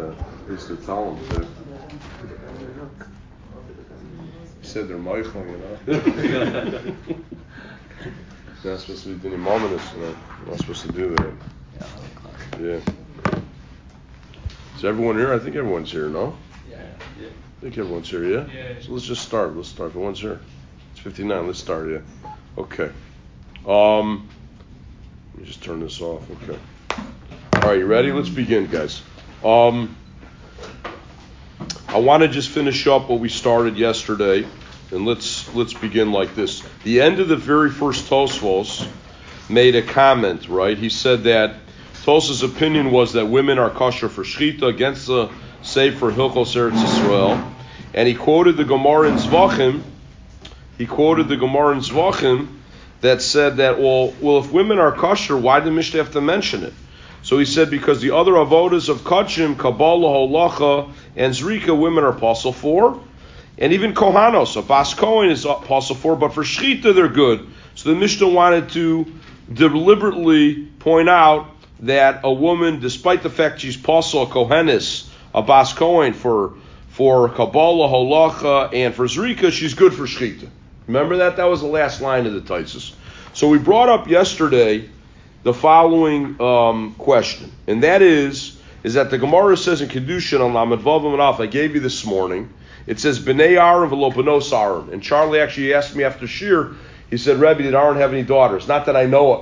that. He used to tell them too. He said they're Michael, You're not supposed to be doing mominous, You're not supposed to do that. Yeah. Is everyone here? I think everyone's here, no? Yeah. I think everyone's here, yeah? So let's just start. Everyone's here. It's 59. Let's start, yeah. Okay. Let me just turn this off. Okay. All right, you ready? Let's begin, guys. I want to just finish up what we started yesterday, and let's begin like this. The end of the very first Tosfos made a comment, right? He said that Tosfos' opinion was that women are kosher for shechita against the Sefer Hilchos Eretz Yisrael, and he quoted the Gemara in Zvachim. That said that well, if women are kosher, why did Mishnah have to mention it? So he said because the other avodas of Kachim, Kabbalah, Holacha, and Zrika, women are apostle for, and even Kohanos, a Bas Kohen is apostle for, but for Shechita they're good. So the Mishnah wanted to deliberately point out that a woman, despite the fact she's apostle, Kohenis, a Bas Kohen for Kabbalah, Holacha, and for Zrika, she's good for Shechita. Remember that? That was the last line of the Taisus. So we brought up yesterday the following question, and that is that the Gemara says in Kedushin on Lamed Vav and Alf, I gave you this morning, it says B'nei Aaron v'lo B'nos Aaron. And Charlie actually asked me after Shir, he said, Rebbe, did Aaron have any daughters? Not that I know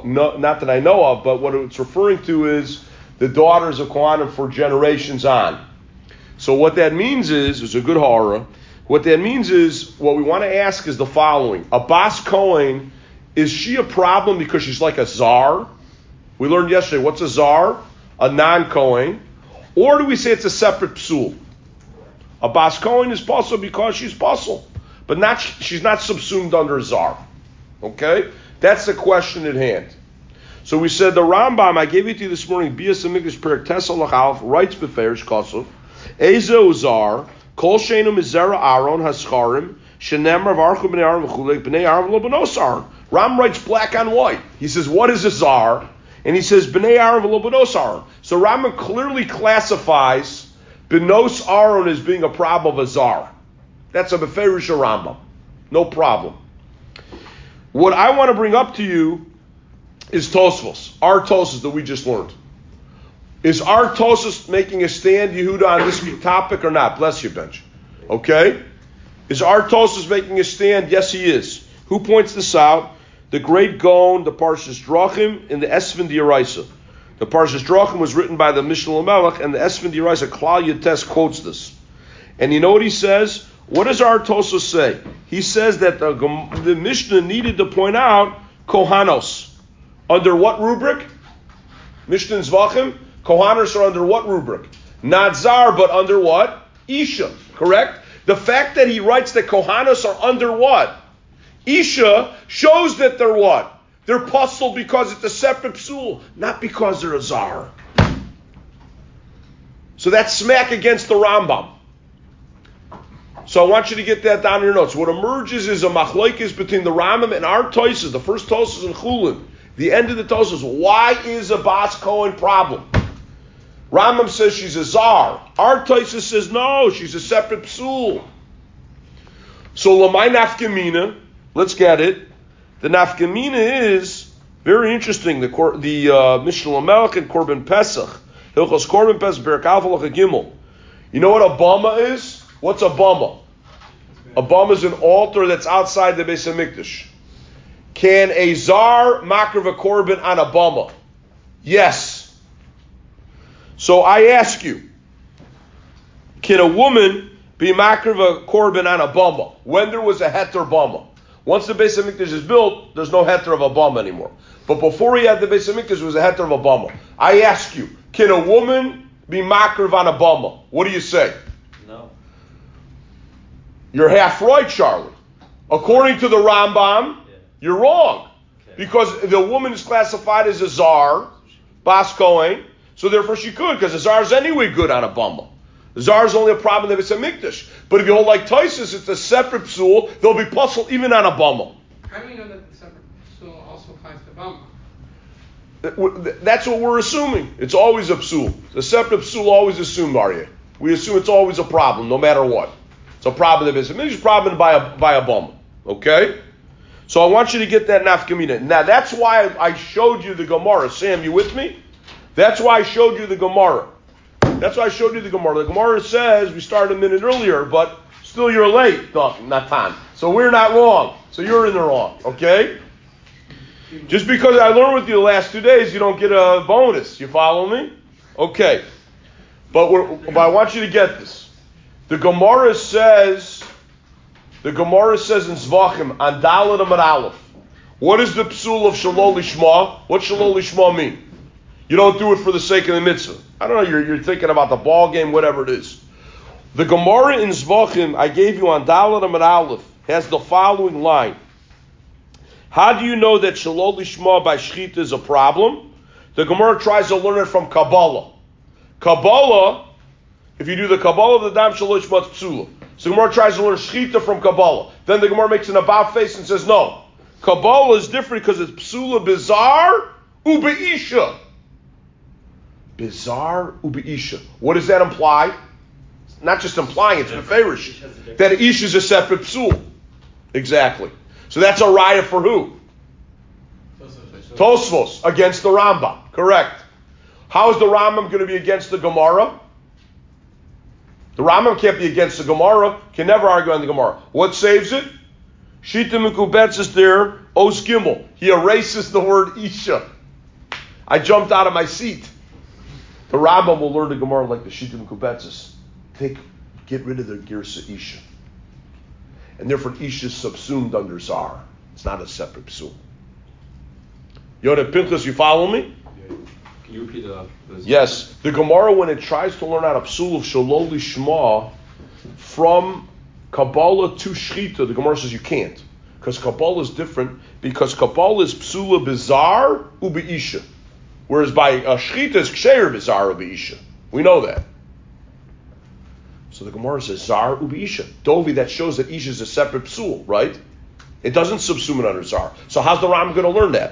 of, but what it's referring to is the daughters of Kohanim for generations on. So what that means is, it's a good horror. What that means is, what we want to ask is the following. A Bas Kohen, is she a problem because she's like a czar? We learned yesterday, what's a czar? A non-Kohen. Or do we say it's a separate psul? A Bas Kohen is puzzle because she's puzzle, but she's not subsumed under a czar. Okay? That's the question at hand. So we said the Rambam, I gave it to you this morning, Bias Amikdash Perek Tesal Lachalf, writes Beferish Kosov, Eze Uzar, Kol Sheinu Mizera Aaron Hascharim, Shenemar Varchu B'nei Aaron V'chulei B'nei Aaron V'lo B'nos Aaron. Ram writes black on white. He says, what is a czar? And he says, B'nei Aaron V'lo B'nos Aaron. So Rambam clearly classifies B'nos Aaron as being a problem of a czar. That's a Beferish Rambam. No problem. What I want to bring up to you is Tosfos, our Tosfos that we just learned. Is our Tosfos making a stand, Yehuda, on this topic or not? Bless you, Bench. Okay? Is our Tosfos making a stand? Yes, he is. Who points this out? The great Gaon, the Parshas Drachim, and the Esfin D'Oraisa. The Parshas Drachim was written by the Mishnah Lamelech, and the Esfin D'Oraisa, Klal Yates, quotes this. And you know what he says? What does our Tosfos say? He says that the Mishnah needed to point out Kohanos. Under what rubric? Mishnah and Zvachim. Kohanos are under what rubric? Not Zar, but under what? Isha. Correct? The fact that he writes that Kohanos are under what? Isha shows that they're what? They're puzzled because it's a separate psul, not because they're a Zar. So that's smack against the Rambam. So I want you to get that down in your notes. What emerges is a machlokes between the Rambam and our Tosfos, the first Tosfos in Chulin. The end of the Tosfos. Why is a Bas Kohen problem? Rambam says she's a czar. Our Tosfos says no, she's a separate psul. So Lamai Nafkamina, let's get it. The Nafkamina is very interesting. The Mishnah Lamelech and Korban Pesach. Hilchos Korban Pesach, Perek Alef Halacha Gimel. You know what a bama is? What's a bama? A bama is an altar that's outside the Beis HaMikdash. Can a czar makriv a korban on a bama? Yes. So I ask you, can a woman be makriv a korban on a bama when there was a heter bama? Once the Beis HaMikdash is built, there's no heter of a bama anymore. But before he had the Beis HaMikdash, there was a heter of a bama. I ask you, can a woman be makriv on a bama? What do you say? No. You're half right, Charlie. According to the Rambam, you're wrong. Okay. Because the woman is classified as a czar, Bas Kohen, so therefore she could, because the czar is anyway good on a bama. The czar is only a problem if it's a mikdash. But if you hold like Tosfos, it's a separate psul, they'll be puzzled even on a bama. How do we know that the separate psul also applies to bama? That's what we're assuming. It's always a psul. The separate psul always assumed, are you? We assume it's always a problem, no matter what. It's a problem in the business. Maybe it's a problem by a bum. Okay? So I want you to get that nafkamina. Now that's why I showed you the Gemara. Sam, you with me? That's why I showed you the Gemara. The Gemara says, we started a minute earlier, but still you're late, Natan. So we're not wrong. So you're in the wrong. Okay? Just because I learned with you the last 2 days, you don't get a bonus. You follow me? Okay. But I want you to get this. The Gemara says in Zvachim, on Dalet Amud Aleph, what is the psul of Shalol Lishma? What Shalol Lishma mean? You don't do it for the sake of the mitzvah. I don't know, you're thinking about the ball game, whatever it is. The Gemara in Zvachim, I gave you on Dalet Amud Aleph, has the following line. How do you know that Shalol Lishma by Shechita is a problem? The Gemara tries to learn it from Kabbalah. Kabbalah, if you do the Kabbalah of the Dam Shalol Lishma, it's Psula. So the Gemara tries to learn Shechita from Kabbalah. Then the Gemara makes an about face and says, no. Kabbalah is different because it's Psula Bizarre Ubeisha. Bizarre Ubeisha. What does that imply? It's not just implying, it's Meferish. That Ish is a separate Psul. Exactly. So that's a raya for who? Tosfos against the Rambam. Correct. How is the Rambam going to be against the Gemara? The Rambam can't be against the Gemara. Can never argue on the Gemara. What saves it? Shita Mikubetz is there. Os Gimel. He erases the word Isha. I jumped out of my seat. The Rambam will learn the Gemara like the Shita Mikubetz. Get rid of the Girsa Isha. And therefore Isha is subsumed under Zar. It's not a separate psul. Yoda Pinchas, you follow me? Yeah. Can you repeat that? Yes. The Gemara, when it tries to learn out a psul of Shalol Lishma from Kabbalah to Shechita, the Gemara says you can't. Because Kabbalah is different. Because Kabbalah is psula bizarre ubeisha. Whereas by Shechita is ksheir bizarre ubeisha. We know that. So the Gemara says Zar Ubi Isha. Dovi, that shows that Isha is a separate psul, right? It doesn't subsume it under Zar. So how's the Ram going to learn that?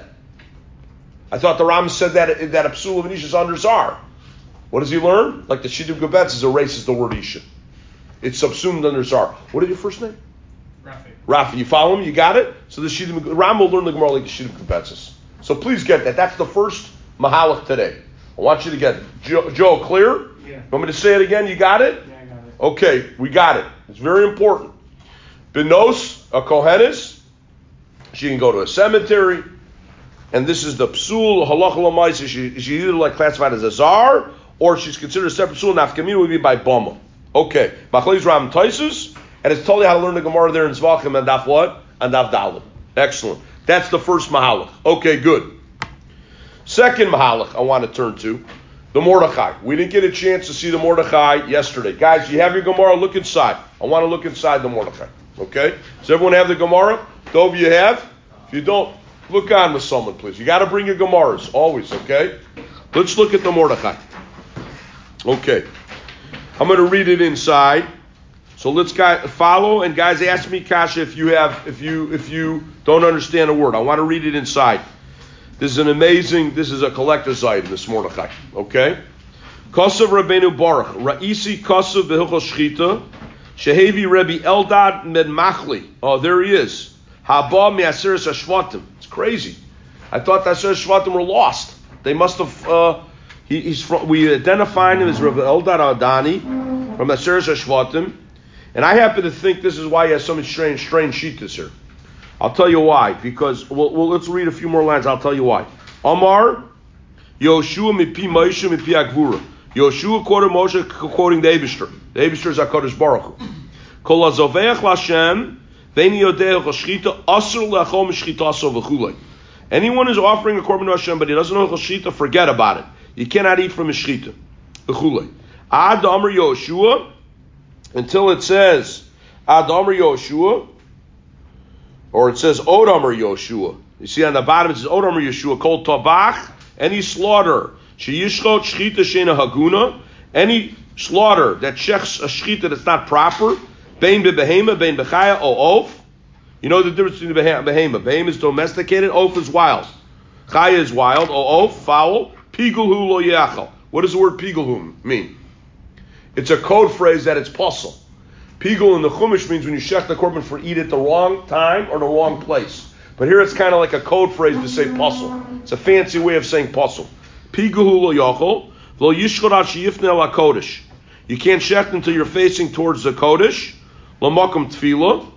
I thought the Ram said that a psul of an Isha is under Zar. What does he learn? Like the Shidduch Gebetz erases the word Isha. It's subsumed under Zar. What is your first name? Rafi. You follow him? You got it? So the Shidduch Ram will learn the Gemara like the Shidduch Gebetz. So please get that. That's the first Mahalach today. I want you to get it. Joe, clear? Yeah. You want me to say it again? You got it? Yeah, I got it. Okay, we got it. It's very important. Benos, a Kohenis, she can go to a cemetery, and this is the psul, halacha l'maisa, she's either like classified as a zar, or she's considered a separate psul, nafkamina would be by bama. Okay, Machlis Ram Taisus, and it's told you how to learn the Gemara there in Zvachim and Daf what? And Daf Dalet. Excellent. That's the first Mahalach. Okay, good. Second Mahalach I want to turn to, the Mordechai. We didn't get a chance to see the Mordechai yesterday. Guys, you have your Gemara, look inside. I want to look inside the Mordechai. Okay? Does everyone have the Gemara? Dov, you have? If you don't, look on with someone, please. You got to bring your Gemaras, always, okay? Let's look at the Mordechai. Okay. I'm going to read it inside. So let's follow, and guys, ask me, Kasha, if you don't understand a word. I want to read it inside. This is a collector's item, this Mordechai. Okay? Kosav Rabbeinu Baruch, Ra'isi Kosav Behilchos Shchita, Shehevi Rebbe Eldad Med Machli. Oh, there he is. Haba Me'aseres HaShvatim. It's crazy. I thought the Aseres HaShvatim were lost. They must have, we identified him as Rebbe Eldad Adani from Aseres HaShvatim, and I happen to think this is why he has so many strange shittas here. I'll tell you why, because let's read a few more lines. I'll tell you why. Amar Yoshua mipi Moshe mipi Agvura. Yoshua quoted Moshe quoting the Eibishter. The Eibishter is HaKadosh Baruch Hu. Kol hazoveach l'Hashem v'eni yodeach l'shchita asur l'achol m'shchitaso v'chulei. Anyone who's offering a korban to Hashem but he doesn't know l'shchita, forget about it. You cannot eat from his shchita. V'chulei. Ad Amar Yoshua, until it says Ad Amar Yoshua, or it says Od Amar Yoshua. You see on the bottom it says Od Amar Yoshua, Kol Tabach, any slaughter, Sheyishchot Shchita Shena Haguna, any slaughter that shechs a shchita that's not proper, Bein Behema, Bein Bechaya, O Oaf. You know the difference between the Behema. Behema is domesticated, Oaf is wild. Chaya is wild. Foul. Pigulhu lo yachal. What does the word pigulhu mean? It's a code phrase that it's puzzle. Pigul in the Chumash means when you shech the korban for eat at the wrong time or the wrong place. But here it's kind of like a code phrase to say puzzle. It's a fancy way of saying puzzle. Pigulhu lo yachal. Lo yishchor ad sheyifnei la kodesh. You can't shech until you're facing towards the kodesh. Lo makom tefillah.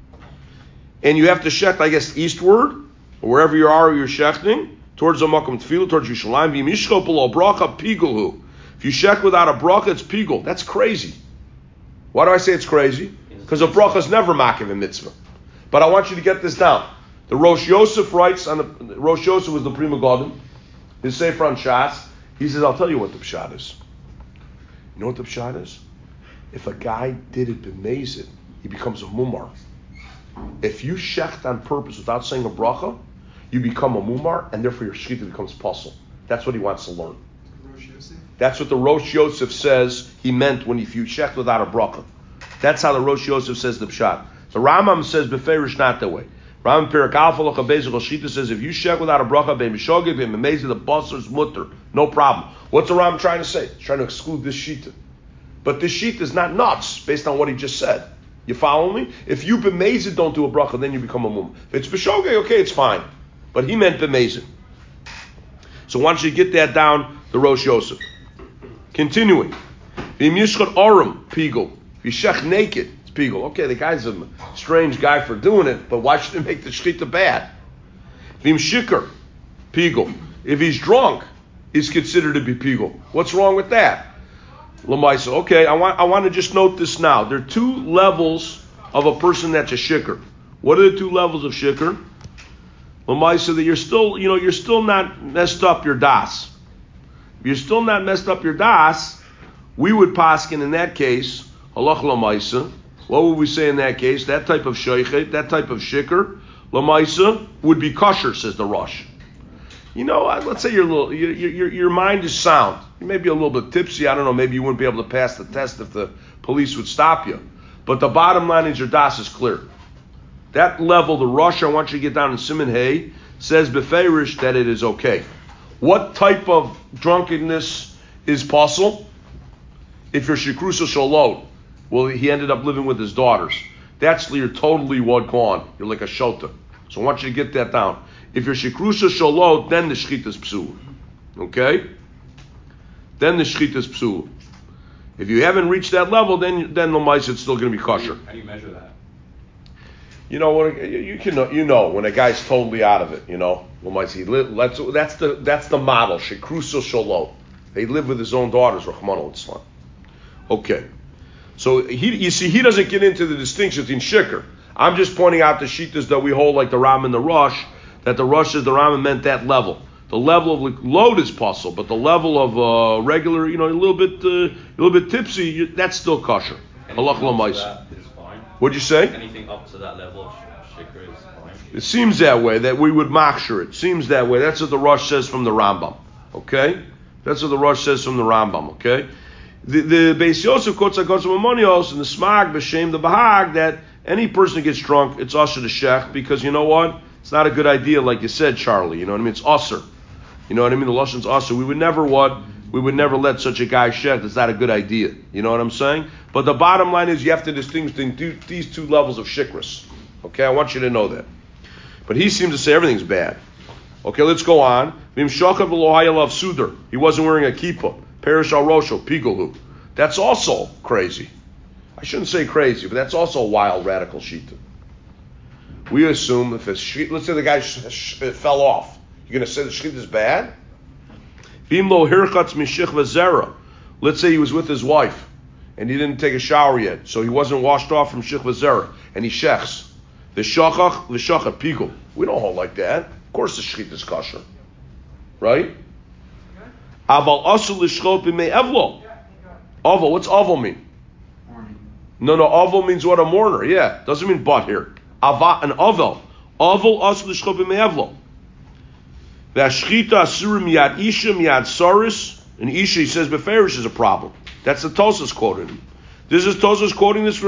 And you have to shech, I guess, eastward, or wherever you are, you're shechting, towards the makom tefillah, towards Yerushalayim. V'yimishcho below bracha pigulhu. If you shech without a bracha, it's pigul. That's crazy. Why do I say it's crazy? Because a bracha is never makiv in mitzvah. But I want you to get this down. The Rosh Yosef writes, Rosh Yosef was the Prima Godim, his Sefer on Shas. He says, I'll tell you what the pshat is. You know what the pshat is? If a guy did it b'mezid, he becomes a mumar. If you shecht on purpose without saying a bracha, you become a mumar, and therefore your shechita becomes puzzle. That's what he wants to learn. That's what the Rosh Yosef says he meant when if you shecht without a bracha. That's how the Rosh Yosef says the pshat. The Rambam says beferish not that way. Rambam Perak Alpha Locha Beis Shita says if you shecht without a bracha, be'mishogeg be'memezid the basar's mutter, no problem. What's the Rambam trying to say? He's trying to exclude this shita. But this shita is not nuts based on what he just said. You follow me? If you b'mezid don't do a bracha, then you become a mum. If it's b'shogeg, okay, it's fine. But he meant b'mezid. So once you get that down, the Rosh Yosef. Continuing. V'im yishchot orim pigul. If you shech naked, it's pigul. Okay, the guy's a strange guy for doing it, but why should it make the shechita bad? V'im shikar pigul. If he's drunk, he's considered to be pigul. What's wrong with that? Lamaisa. Okay, I want to just note this now. There are two levels of a person that's a shikar. What are the two levels of shikar? Lamaisa, that you're still not messed up your das. If you're still not messed up your das, we would paskin in that case, halach lamaisa. What would we say in that case? That type of sheichet, that type of shikar, lamaisa, would be kosher, says the Rosh. Let's say your mind is sound. You may be a little bit tipsy. I don't know. Maybe you wouldn't be able to pass the test if the police would stop you. But the bottom line is your das is clear. That level, the Rosh, I want you to get down in Siman Hay, says beferish that it is okay. What type of drunkenness is possible? If you're shikrusa shalot, well, he ended up living with his daughters. That's you're totally gone. You're like a shota. So I want you to get that down. If you're shikrusa shalot, then the shechita is psul. Okay? Then the shechita is psul. If you haven't reached that level, then the mice it's still going to be kosher. How do you measure that? When a guy's totally out of it. That's the model. Shikrusa shalot. They live with his own daughters. Rachmana litzlan. Okay. So he doesn't get into the distinction between shikr. I'm just pointing out the shitas that we hold, like the Ram and the Rosh. That the Rosh says the Rambam meant that level. The level of load is possible, but the level of regular, a little bit tipsy, that's still kosher. Halach l'mais. What'd you say? Anything up to that level of shikr is fine. It seems that way, that we would machshir it. Seems that way. That's what the Rosh says from the Rambam. Okay? That's what the Rosh says from the Rambam. Okay? The Beis Yosef quotes Amonios and the Smag b'shem the Bahag that any person who gets drunk, it's usher to shech, because you know what? It's not a good idea, like you said, Charlie. You know what I mean? It's usher. You know what I mean? The lashon's usher. We would never let such a guy shech. It's not a good idea. You know what I'm saying? But the bottom line is you have to distinguish between these two levels of shikras. Okay, I want you to know that. But he seems to say everything's bad. Okay, let's go on. He wasn't wearing a kippah. Perish al rosho, pigulhu. That's also crazy. I shouldn't say crazy, but that's also a wild, radical shita. We assume if let's say the guy fell off, you're going to say the shita is bad? Let's say he was with his wife and he didn't take a shower yet, so he wasn't washed off from shich v'zera, and he shechs. The shachach pigul. We don't hold like that. Of course the shchit is kosher. Right? Aval asul l'shchot b'mei evlo. Aval, what's aval mean? Mourning. No, aval means what, a mourner. Yeah, doesn't mean but here. Ava, an aval. Aval asul l'shchot b'mei evlo. V'ashchita asura miyad isha miyad saris. And isha, he says, beferish is a problem. That's the Tosas quoting. This is Tosas quoting this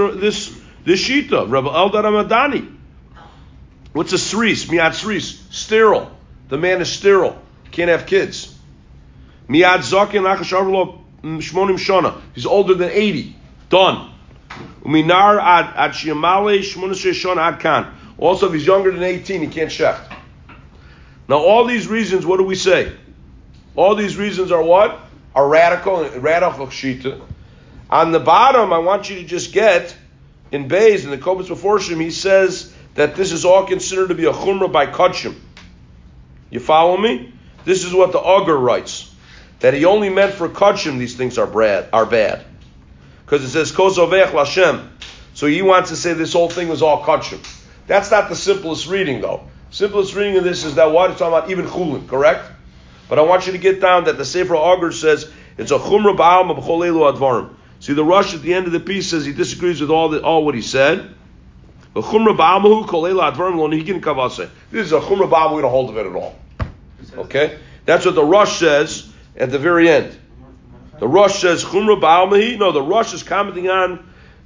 shita. Rabbi Eldad Ramadani. What's a sris? Miyad sris. Sterile. The man is sterile. Can't have kids. Miad zaken achashav lo shmonim shana. He's older than 80. Done. Uminar ad shiamale shmonishe shana ad kan. Also, if he's younger than 18, he can't shecht. Now, all these reasons, what do we say? All these reasons are what? Are radical shita. On the bottom, I want you to just get, in Beis, in the Kobitz Meforshim, he says that this is all considered to be a chumrah by Kachim. You follow me? This is what the Augur writes. That he only meant for Kachim these things are bad. Because it says, Kozovech Lashem. So he wants to say this whole thing was all Kachim. That's not the simplest reading, though. Simplest reading of this is that what? It's talking about even Chulin, correct? But I want you to get down that the Sefer Augur says it's a Chumrah Ba'alma B'chol Elu Advarim. See, the Rush at the end of the piece says he disagrees with all what he said. The Chumrah Ba'almahu Kol Elu Advarim Lo Nihigin Kavase. This is a Chumrah Ba'alma, we don't hold of it at all. Okay? That's what the Rush says at the very end. The Rush says Chumrah Ba'almahi. No, the Rush is commenting on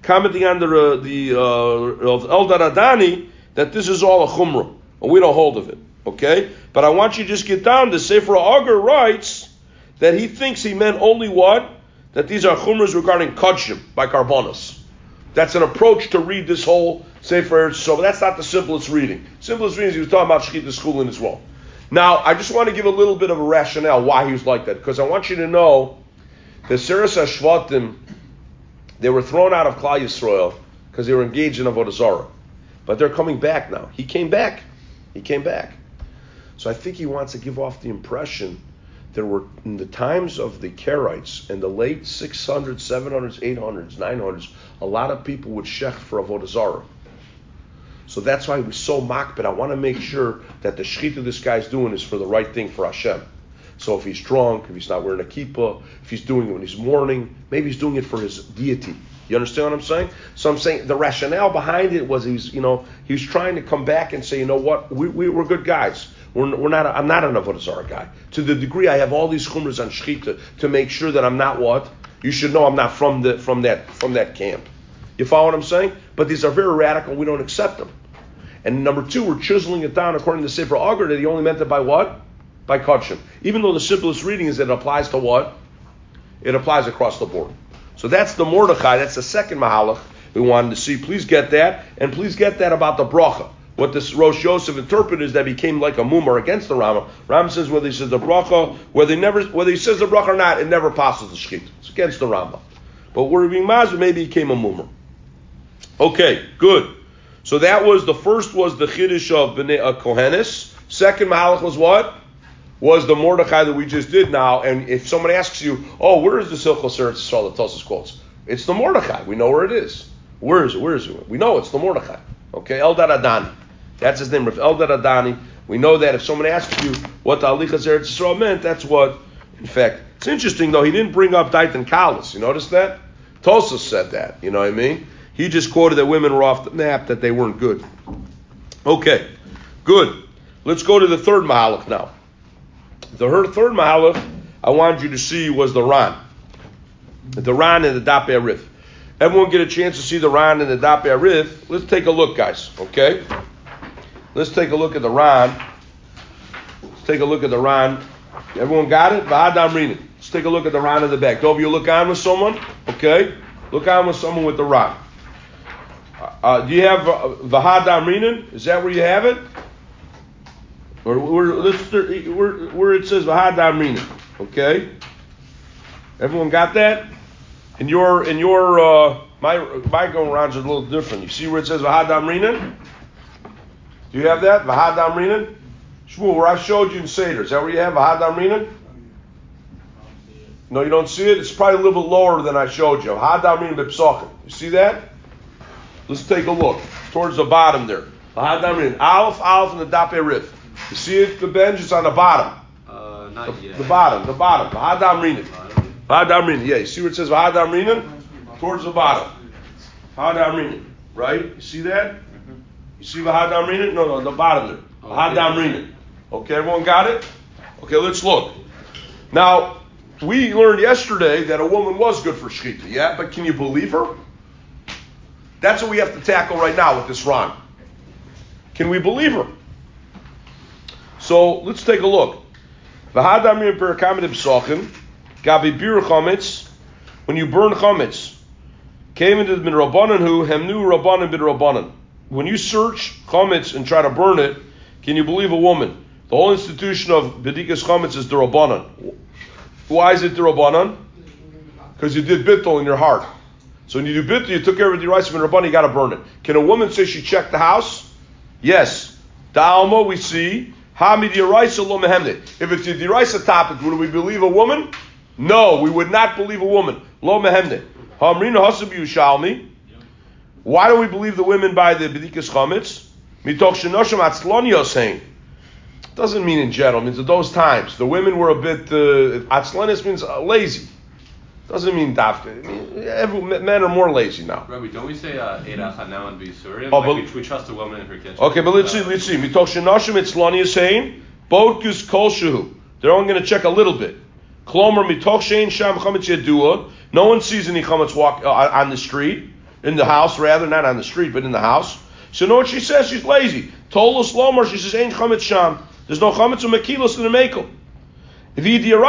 the of Eldad Adani that this is all a Chumrah. And we don't hold of it. Okay? But I want you to just get down to Sefer Augur writes that he thinks he meant only what? That these are chumras regarding Kodshim by Karbonos. That's an approach to read this whole Sefer. So but that's not the simplest reading. Simplest reading is he was talking about Shechita schooling as well. Now, I just want to give a little bit of a rationale why he was like that. Because I want you to know that Seres HaShvatim, they were thrown out of Klal Yisrael because they were engaged in Avodah Zarah. But they're coming back now. He came back. So I think he wants to give off the impression there were, in the times of the Karaites, in the late 600s, 700s, 800s, 900s, a lot of people would shech for Avodah Zarah. So that's why he was so mocked, but I want to make sure that the shechita this guy's doing is for the right thing for Hashem. So if he's drunk, if he's not wearing a kippah, if he's doing it when he's mourning, maybe he's doing it for his deity. You understand what I'm saying? So I'm saying the rationale behind it was he was trying to come back and say, you know what, we're good guys. I'm not an Avodah Zarah guy. To the degree I have all these chumras on shechita to make sure that I'm not what? You should know I'm not from that camp. You follow what I'm saying? But these are very radical. We don't accept them. And number two, we're chiseling it down according to Sefer Augur that he only meant it by what? By Kodshim. Even though the simplest reading is that it applies to what? It applies across the board. So that's the Mordechai. That's the second Mahalach we wanted to see. Please get that. And please get that about the bracha. What this Rosh Yosef interpreted is that became like a mumar against the Rama. Rama says whether he says the bracha, whether he says the bracha or not, it never passes the shechita. It's against the Rama. But where being mazir, maybe he became a mumar. Okay, good. So that was the first was the Chiddush of Bnei Kohenis. Second Mahalach was what? Was the Mordechai that we just did now. And if someone asks you, oh, where is the Silchos Eretz Yisrael that Tosfos quotes? It's the Mordechai. We know where it is. Where is it? We know it's the Mordechai. Okay, Eldad Adani. That's his name, Eldad Adani. We know that if someone asks you what the Alichas Eretz Yisrael meant, that's what, in fact, it's interesting though, he didn't bring up Daitan Kalas. You notice that? Tosfos said that, you know what I mean? He just quoted that women were off the map, that they weren't good. Okay, good. Let's go to the third Mahalach now. The third Mahalach I wanted you to see was the Ran. The Ran and the Dapei Arif. Everyone get a chance to see the Ran and the Dapei Arif. Let's take a look, guys, okay? Let's take a look at the Ran. Everyone got it? V'hadam Rinin. Let's take a look at the Ran in the back. Dov, you look on with someone? Okay? Look on with someone with the Ran. Do you have V'hadam Rinin? Is that where you have it? Or where it says V'hadam Rinin. Okay? Everyone got that? In your my go rounds are a little different. You see where it says V'hadam Rinin? Do you have that? V'hadam Rinin? Shmuel, where I showed you in Seder, is that where you have V'hadam Rinin? No, you don't see it? It's probably a little bit lower than I showed you. V'hadam Rinin b'psachim. You see that? Let's take a look. Towards the bottom there. V'hadam Rinin. Aleph, and the Dapei Arif. You see it? The bench is on the bottom. Not yet. The bottom. V'hadam Rinin. V'hadam Rinin. Yeah, you see where it says V'hadam Rinin? Towards the bottom. V'hadam Rinin. Right? You see that? You see V'hadam Rinin? No, the bottom there. V'hadam Rinin. Okay, everyone got it? Okay, let's look. Now, we learned yesterday that a woman was good for shechita, yeah? But can you believe her? That's what we have to tackle right now with this Ran. Can we believe her? So let's take a look. V'hadamir berakamid b'sochin, gabi bir chametz. When you burn chametz, came into the rabbanan who hemnu rabbanan bid rabbanan. When you search chametz and try to burn it, can you believe a woman? The whole institution of bedikas chametz is the rabbanan. Why is it the rabbanan? Because you did bittul in your heart. So when you do bittul, you took care of the deraisa and rabbanan, you got to burn it. Can a woman say she checked the house? Yes. The alma we see. If it's a deraisa topic, would we believe a woman? No, we would not believe a woman. Lo mehemne. Why do we believe the women by the bedikas chametz? Mitoch shenoshim atzlonios saying. Doesn't mean in general. It means at those times the women were a bit atzlonios means lazy. Doesn't mean dafka. Men are more lazy now. Rabbi, don't we say eirach now and b'yisurim? We trust a woman in her kitchen. Okay, but let's see. Mitoch shenoshim atzlonios saying bodkus kolshehu. They're only going to check a little bit. Klomer mitoch shein sham chametz yadua. No one sees any chametz walk on the street, in the house rather, not on the street, but in the house. So know what she says? She's lazy. Tolos lomar, she says, ain't chametz sham. There's no chametz or mekilos in the mekel. If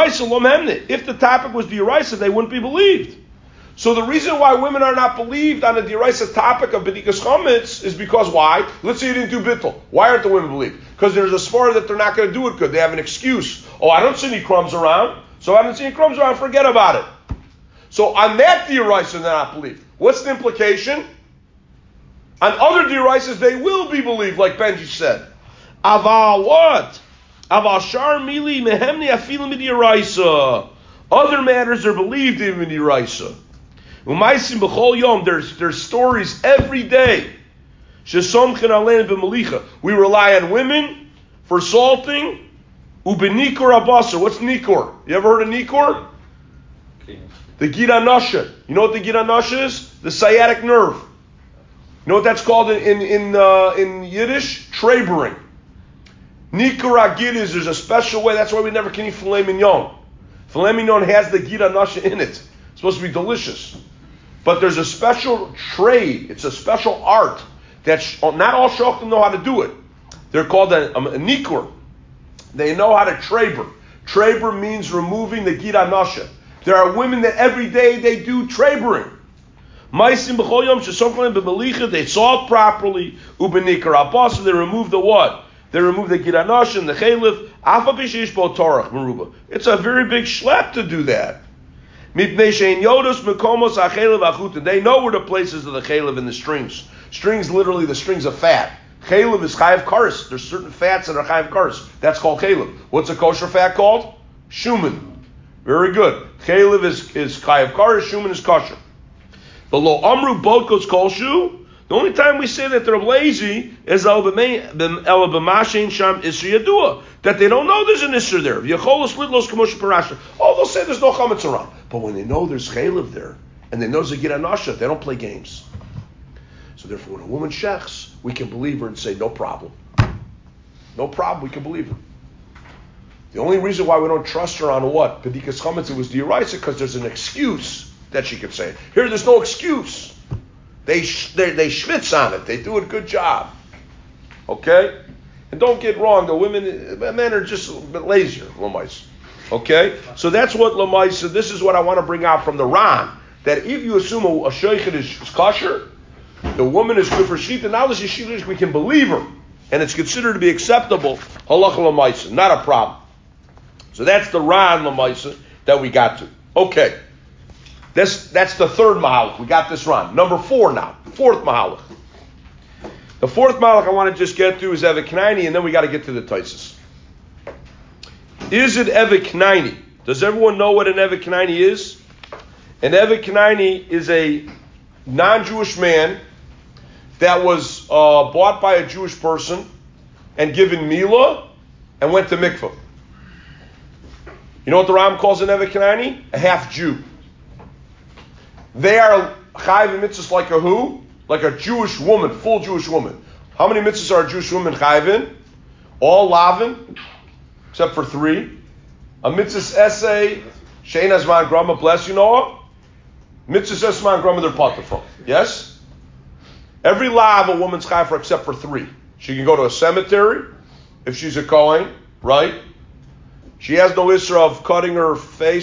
the topic was deraisa, they wouldn't be believed. So the reason why women are not believed on the deraisa topic of bedikas chametz is because why? Let's say you didn't do bittul. Why aren't the women believed? Because there's a svara that they're not going to do it good. They have an excuse. Oh, I don't see any crumbs around. So I don't see any crumbs around. Forget about it. So on that deraisa, they're not believed. What's the implication? On other deraisas, they will be believed, like Benji said. Aval what? Aval shar mili mehemni afilim deraisa. Other matters are believed in deraisa. Umaisim b'chol yom. There's stories every day. Shesomchen alein b'malicha. We rely on women for salting. Ubenikor abasar. What's nikor? You ever heard of nikor? The gira nasha. You know what the gira nasha is? The sciatic nerve. You know what that's called in Yiddish? Trabering. Nikor agid is there's a special way. That's why we never can eat filet mignon. Filet mignon has the gira nasha in it. It's supposed to be delicious. But there's a special trade. It's a special art that not all shochem know how to do it. They're called a nikor. They know how to traber. Traber means removing the gira nasha. There are women that every day they do trabering. They salt properly. They remove the what? They remove the gira nasha and the chalif. It's a very big schlep to do that. They know where the places of the chalev in the strings. Strings, literally the strings of fat. Chalev is chayav kares. There's certain fats that are chayav kares. That's called chalev. What's a kosher fat called? Shuman. Very good. Chalev is chayav kares. Shuman is kosher. The lo amru bodkos kolshu. The only time we say that they're lazy is that they don't know there's an isser there. Oh, they'll say there's no chametz around. But when they know there's chalev there, and they know there's a gira nasha, they don't play games. So therefore, when a woman shechs, we can believe her and say, no problem. No problem, we can believe her. The only reason why we don't trust her on what? Bedikas chametz, it was deraisa, because there's an excuse that she could say. Here, there's no excuse. They schwitz on it. They do a good job. Okay? And don't get wrong, men are just a bit lazier, Lamais. Okay? So that's what Lamais, this is what I want to bring out from the Ran, that if you assume a sheikhet is kosher, the woman is good for shita, now this is we can believe her, and it's considered to be acceptable, halacha Lamais, not a problem. So that's the Ran Lamais that we got to. Okay. That's the third mahalach. We got this Ran. Number 4 now. Fourth mahalach. The fourth mahalach I want to just get to is Evet Knaini, and then we got to get to the Taisus. Is it Evet Knaini? Does everyone know what an Evet Knaini is? An Evet Knaini is a non-Jewish man that was bought by a Jewish person and given milah and went to mikvah. You know what the Ram calls an Evet Knaini? A half Jew. They are chayiv in mitzvahs like a who? Like a Jewish woman, full Jewish woman. How many mitzvahs are a Jewish woman chayiv in? All lavin, except for 3. A mitzvahs essay, shein azman grama, bless you, Noah. Mitzvahs azman grama, they're potter from. Yes? Every lav a woman's chayiv for except for 3. She can go to a cemetery, if she's a Kohen. right? She has no issue of cutting her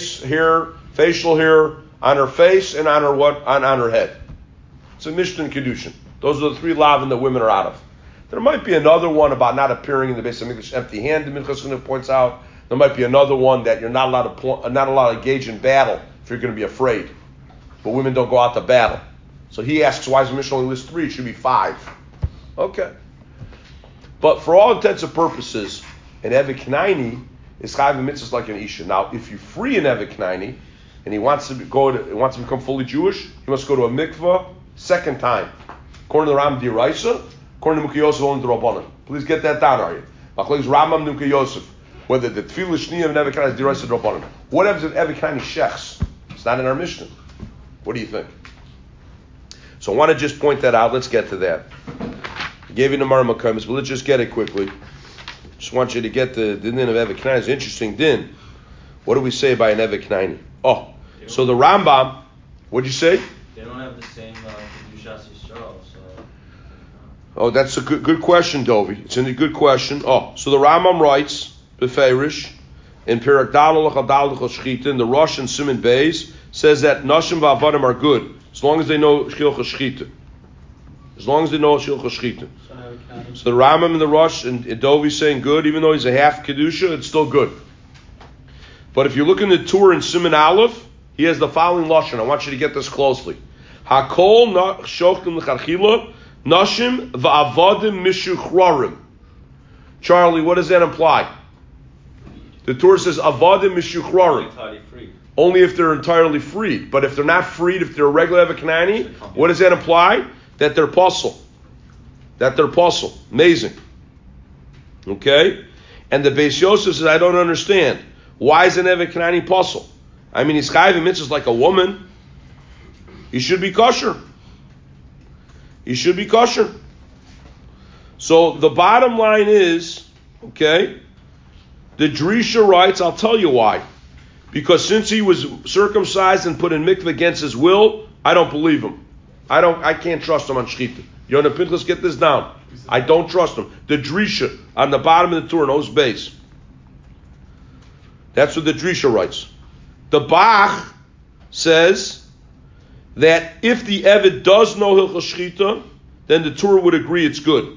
facial hair on her face and on her head. It's a Mishnah and Kedushin. Those are the three lavin that women are out of. There might be another one about not appearing in the Beis HaMikdash empty-handed. Minchas points out there might be another one that you're not allowed to engage in battle if you're going to be afraid. But women don't go out to battle. So he asks, why does the Mishnah only list 3? It should be 5. Okay. But for all intents and purposes, an Evet Knaini is chayav mitzvahs like an isha. Now, if you free an Evet Knaini and he wants to become fully Jewish, he must go to a mikvah second time. According to the Ram D'Oraisa, according to Mukhi Yosef only to Rabbanan. Please get that down, are you? Machlokes Rambam Mukhi Yosef. Whether the tefillah shniyah of an Evet Knaini is D'Oraisa or Rabbanan. What happens if Evet Knaini shechs? It's not in our Mishnah. What do you think? So I want to just point that out. Let's get to that. I gave you the Gemara Makamis, but let's just get it quickly. Just want you to get the din of Evet Knaini. It's an interesting din. What do we say by an Evet Knaini? Oh, so the Rambam, what'd you say? They don't have the same Kedushas Yisrael, so... Oh, that's a good question, Dovi. It's a good question. Oh, so the Rambam writes, Beferish, in Perak Dalal Chadal Shchita, in the Rosh and Siman Beis, says that Nashim v'Avadim are good, as long as they know Shchilcha Shchita. As long as they know Shchilcha Shchita. So the Rambam and the Rosh and Dovi saying good, even though he's a half Kedusha, it's still good. But if you look in the Tur in Siman Aleph, he has the following lashon. I want you to get this closely. Hakol shochtim l'charchila nashim va'avadim mishuchrarim. Charlie, what does that imply? The Torah says avadim mishuchrarim. Entirely free. Only if they're entirely freed. But if they're not freed, if they're a regular Evet Knaini, what does that imply? That they're puzzle. That they're puzzle. Amazing. Okay? And the Beis Yosef says, I don't understand. Why is an Evet Knaini puzzle? I mean, he's chayav mitzvahs like a woman. He should be kosher. He should be kosher. So the bottom line is, okay, the Drisha writes, I'll tell you why. Because since he was circumcised and put in mikveh against his will, I don't believe him. I can't trust him on shchita. Yonah Pinchas, get this down. I don't trust him. The Drisha on the bottom of the Torah, Oz base. That's what the Drisha writes. The Bach says that if the Eved does know Hilchos Shchita, then the Torah would agree it's good.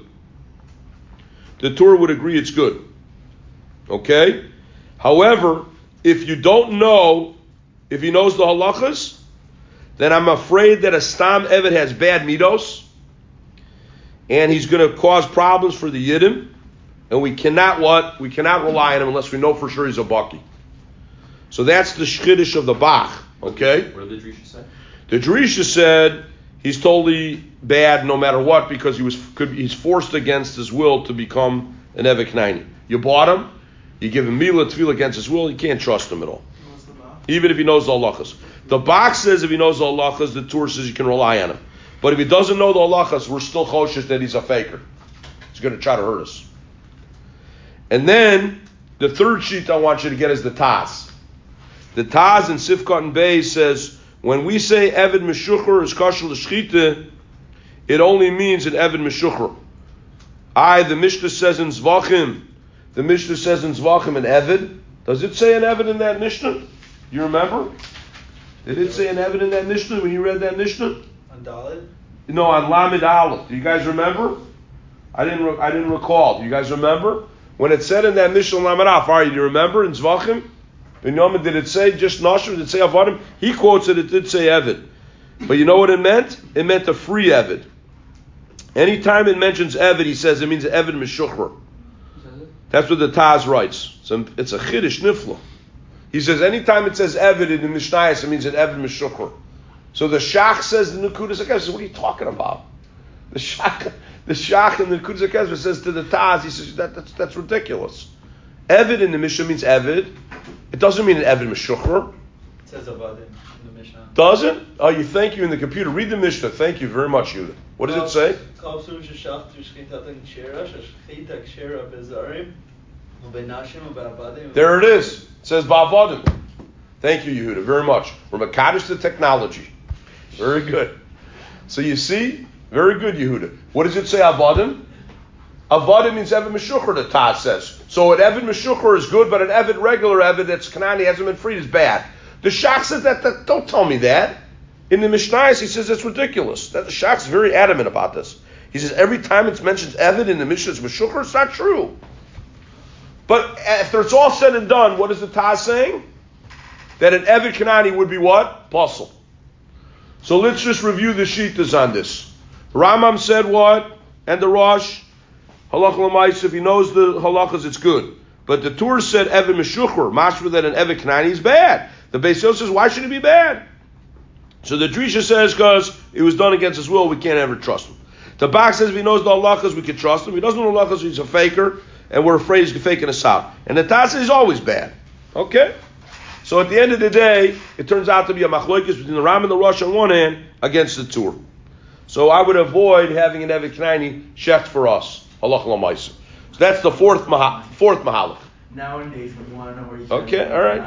The Torah would agree it's good. Okay? However, if you don't know, if he knows the halachas, then I'm afraid that a Stam Eved has bad midos, and he's going to cause problems for the Yiddim, and we cannot rely on him unless we know for sure he's a Baki. So that's the shchiddush of the Bach, okay? What did the Drisha say? The Drisha said he's totally bad no matter what because he's forced against his will to become an Evet Knaini. You bought him, you give him Mila Tefillah against his will, you can't trust him at all. Even if he knows the halachas. The Bach says if he knows the halachas, the Torah says you can rely on him. But if he doesn't know the halachas, we're still choshesh that he's a faker. He's going to try to hurt us. And then the third sheet I want you to get is the Taz. The Taz in Sifkat and Beis says, when we say Eved Meshucher is kosher l'shchita, it only means an Eved Meshucher. The Mishnah says in Zvachim, an Eved. Does it say an Eved in that Mishnah? You remember? Did it say an Eved in that Mishnah when you read that Mishnah? On Dalet? No, on Lamed Aleph. Do you guys remember? I didn't recall. Do you guys remember? When it said in that Mishnah Lamed Aleph, do you remember in Zvachim? Binyamin, did it say just Nashim? Did it say Avadim? He quotes it did say Eved. But you know what it meant? It meant a free Eved. Anytime it mentions Eved, he says it means Eved Meshuchra. That's what the Taz writes. It's a Chiddush Nifla. He says anytime it says Eved in the Mishnayos, it means an Eved Meshuchra. So the Shach says the Nekudas HaKesver, what are you talking about? The Shach in the Nekudas HaKesver says to the Taz, he says that's ridiculous. Eved in the Mishnah means Eved. It doesn't mean an Eved Meshuchra. It says Avadim in the Mishnah. Does it? Oh, thank you in the computer. Read the Mishnah. Thank you very much, Yudah. What does it say? There it is. It says Ba'avadim. Thank you, Yehuda, very much. We're Makadosh to technology. Very good. So you see, very good, Yehuda. What does it say, Avadim? Avadim means Eved Meshuchra, the Taz says. So an Evid Meshuchar is good, but an Evid regular Evid that's Kanani hasn't been freed is bad. The Shach says that don't tell me that. In the Mishnayos, he says it's ridiculous. That the Shach's very adamant about this. He says every time it mentions Evid in the Mishnah, it's Meshuchar. It's not true. But after it's all said and done, what is the Taz saying? That an Evid Kanani would be what? Puzzle. So let's just review the Shitas on this. Rambam said what? And the Rosh, Halach L'mais, if he knows the halachas, it's good. But the Tur said Evid Meshuchar, mashma that an Evid Kanani is bad. The Beis Yosef says, why should it be bad? So the Drisha says, because it was done against his will, we can't ever trust him. The Bach says, if he knows the halachas, we can trust him. If he doesn't know the halachas, he's a faker, and we're afraid he's faking us out. And the Taz says he's always bad. Okay? So at the end of the day, it turns out to be a machlokes between the Ram and the Rosh on one hand against the Tur. So I would avoid having an Evid Kanani shecht for us. Halach l'maisa. So that's the fourth mahalach. Nowadays, when you want to know where you Okay, all right.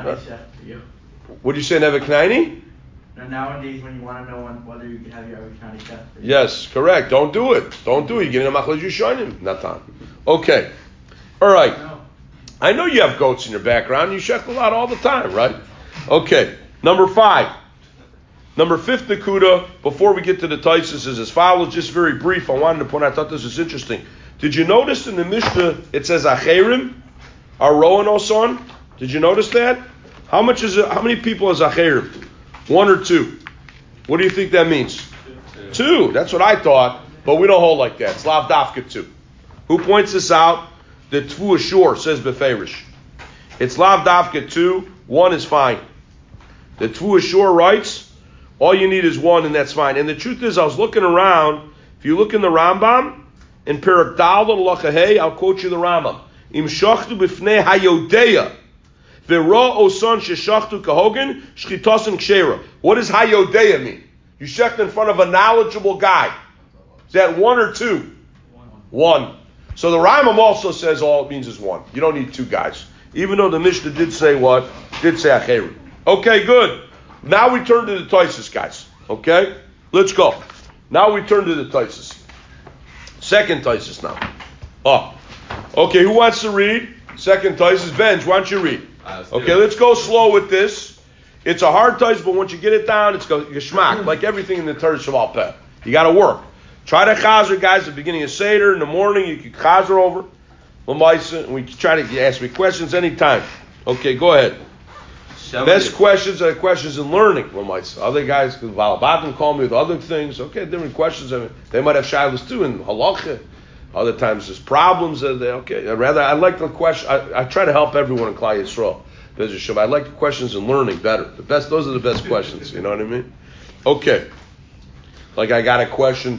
What do you say, Evid Kanani? Nowadays, when you want to know whether you can have your Evid Kanani shecht for you. Yes, correct. Don't do it. Don't do it. You're getting a machlokes Yishanim. Natan. Okay. All right. I know you have goats in your background. You shecht a lot all the time, right? Okay. Number 5. Number 5th Nakuda, before we get to the Taisus, is as follows, just very brief. I wanted to point out, I thought this was interesting. Did you notice in the Mishnah, it says Acherim, Aroan Oson? Did you notice that? How many people is Acherim? 1 or 2? What do you think that means? 2. That's what I thought, but we don't hold like that. It's Lav Dafka 2. Who points this out? The Tvu Ashur says Beferish. It's Lav Dafka 2. 1 is fine. The Tvu Ashur writes, all you need is 1, and that's fine. And the truth is, I was looking around. If you look in the Rambam, in Perak Dal L'Lachahei, I'll quote you the Rambam. Im shachtu b'fnei hayodeya, v'ro oson sheshachtu kahogen, shchitosin kshera. What does hayodeya mean? You shecht in front of a knowledgeable guy. Is that 1 or 2? 1. So the Rambam also says all it means is 1. You don't need 2 guys. Even though the Mishnah did say what? Did say acherim. Okay, good. Now we turn to the Taisus, guys. Okay? Let's go. Now we turn to the Taisus. Second Taisus now. Oh. Okay, who wants to read? Second Taisus. Benj, why don't you read? Okay, let's go slow with this. It's a hard Taisus, but once you get it down, it's geschmack. Like everything in the Torah Shabbal Peh. You got to work. Try to chazer, guys, at the beginning of Seder. In the morning, you can chazer over. And we try to ask me questions anytime. Okay, go ahead. Best questions are questions in learning. Other guys, Valabatim call me with other things. Okay, different questions. I mean, they might have shilas too in halacha. Other times there's problems. Okay, I like the question. I try to help everyone in Klal Yisrael. I like the questions in learning better. Those are the best questions. You know what I mean? Okay. Like I got a question.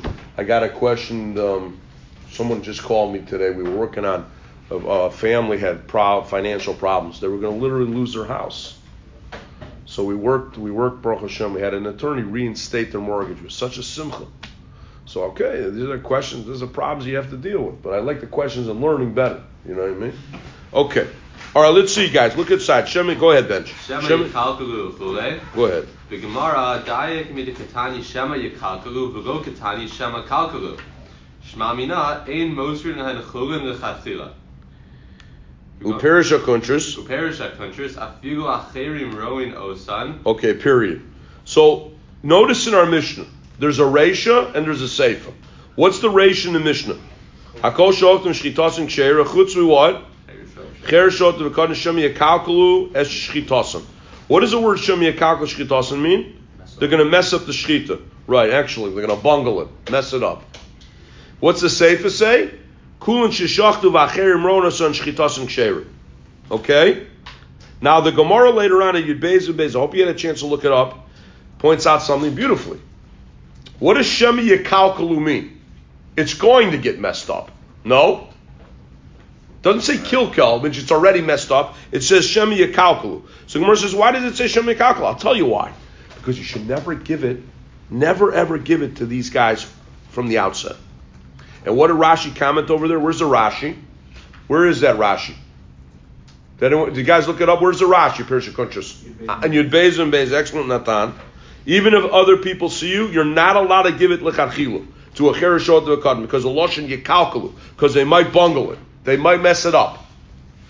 Someone just called me today. We were working on a family had financial problems. They were going to literally lose their house. So we worked, Baruch Hashem. We had an attorney reinstate their mortgage. It was such a simcha. So, okay, these are questions, these are problems you have to deal with. But I like the questions and learning better. You know what I mean? Okay. All right, let's see, guys. Look inside. Shemi, go ahead, Bench. Shema yikalkalu chule. Go ahead. B'gemara, dayek midikatani shema yikalkalu, v'lo katani shema kalkalu. Shma mina, ein mosrin ha'nechulin l'chatchila. Uperish HaKuntras. Afigu acherim roin osan. Okay, period. So, notice in our Mishnah, there's a Reisha and there's a Seifa. What's the Reisha in the Mishnah? Hakol shoftim shchitasim ksheira, chutz we what? Cher shoftim v'kadin shem yakalkalu es shchitasim. What does the word shem yakalkalu shchitasim mean? They're going to mess up the shchita. Right, actually, they're going to bungle it, mess it up. What's the Seifa say? Kulin sheshachtu v'acherim ronason shchitasim ksheira. Okay? Now the Gemara later on at Yud Beis Beis, I hope you had a chance to look it up, points out something beautifully. What does Shemi Yekalkalu mean? It's going to get messed up. No? Doesn't say Kilkel, which it's already messed up. It says Shemi Yekalkalu. So Gemara says, why does it say Shemi Yekalkalu? I'll tell you why. Because you should never ever give it to these guys from the outset. And what did Rashi comment over there? Where's the Rashi? Where is that Rashi? Did you guys look it up? Where's the Rashi? Pirsha Kuntrus. And Yud Beis and Beis, excellent Natan. Even if other people see you, you're not allowed to give it lecharchilu to a cherishot to a kadm because the lashon yekalkalu, because they might bungle it, they might mess it up.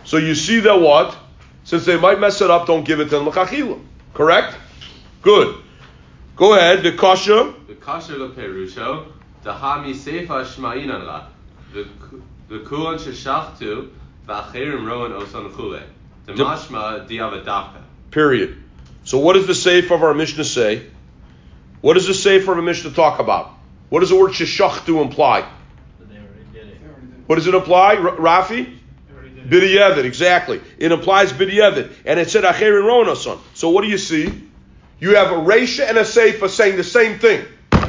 So you see that what? Since they might mess it up, don't give it to them l'chachila. Correct? Good. Go ahead. The kasha. The kasha leperusho, the hami seifa shma'inan la, the kulan sheshachtu, v'acherim roan osan chule, the mashma diavadafka. Period. So what does the seif of our Mishnah say? What does the seif of our Mishnah talk about? What does the word sheshachtu imply? They already did it. What does it imply, Rafi? B'diavad, exactly. It implies b'diavad. And it said acherim roan osan. So what do you see? You have a Reisha and a Seifa saying the same thing.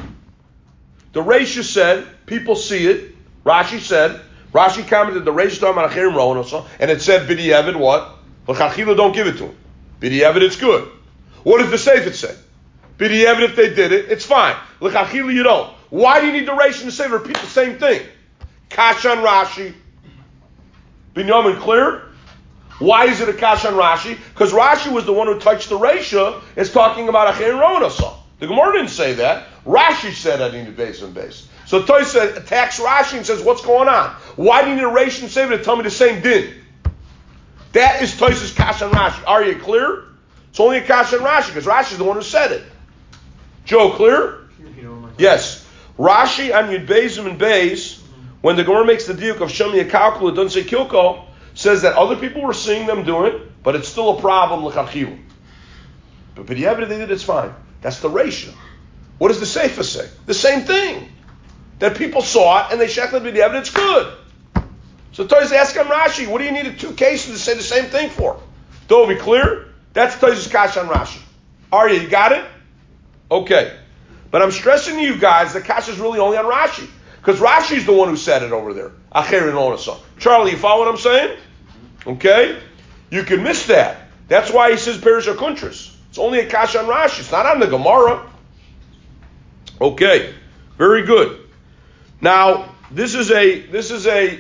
The Reisha said, people see it. Rashi commented, the Reisha talking about Achirim Rowan, and it said, B'diavad what? L'chachila, don't give it to him. B'diavad, it's good. What does the Seifa say? B'diavad, if they did it, it's fine. L'chachila, you don't. Why do you need the Reisha and the Seifa to repeat the same thing? Kasha and Rashi. Binyamin, clear? Why is it a kasha on Rashi? Because Rashi was the one who touched the Reisha, is talking about Acherim Rowan. The Gemara didn't say that. Rashi said I need a base and base. So Tosa attacks Rashi and says, what's going on? Why do you need a Reisha and Seifa to tell me the same din? That is Tosa's kasha on Rashi. Are you clear? It's only a kasha on Rashi because Rashi is the one who said it. Joe, clear? Yes. Rashi on Yud Bezim and Beis, when the Gemara makes the diuk of Shemi Yakalkul, it doesn't say Kilko, says that other people were seeing them do it, but it's still a problem l'chachila. But b'diavad they did it's fine. That's the Reisha. What does the Seifa say? The same thing. That people saw it and they shechted b'diavad, it's good. So Toys ask him Rashi, what do you need two cases to say the same thing for? Dovi, clear? That's Toys' kash on Rashi. Arya, you got it? Okay. But I'm stressing to you guys, the kash is really only on Rashi. Because Rashi's the one who said it over there. Acherin Onasa. Charlie, you follow what I'm saying? Okay? You can miss that. That's why he says Perish HaKuntras. It's only a kasha on Rashi. It's not on the Gemara. Okay. Very good. Now, this is the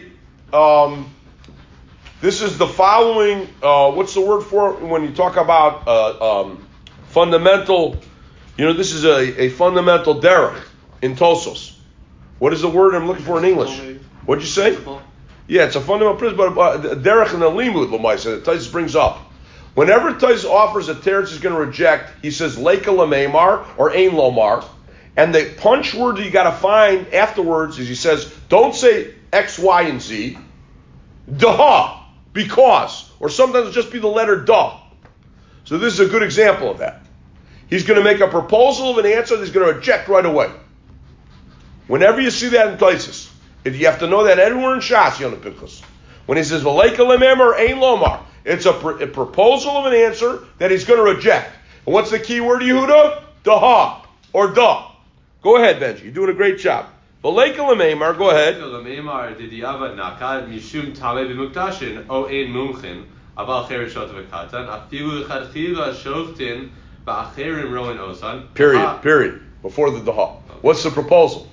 following, what's the word for it when you talk about fundamental, this is a fundamental derech in Tosos. What is the word I'm looking for in English? What'd you say? Yeah, it's a fundamental principle, but derech in the limud, Lamaisa, that Tais brings up. Whenever Tais offers a teretz is going to reject, he says leika lamemar or ein lomar, and the punch word that you got to find afterwards is he says don't say X, Y, and Z, daha, because, or sometimes it'll just be the letter da. So this is a good example of that. He's going to make a proposal of an answer that he's going to reject right away. Whenever you see that in places, if you have to know that everywhere in Shas, Yonah Pinchas, when he says V'leika lememar or ein lomar, it's a proposal of an answer that he's going to reject. And what's the key word, Yehuda? Daha or da. Go ahead, Benji. You're doing a great job. V'leika lememar. Go ahead. Lememar didiavad nakad mishum talei b'mukdashin o ein mumchin aval cherishot v'katan afilu chadchila shoftin ba'acherim roin osan. Period. Before the daha. What's the proposal?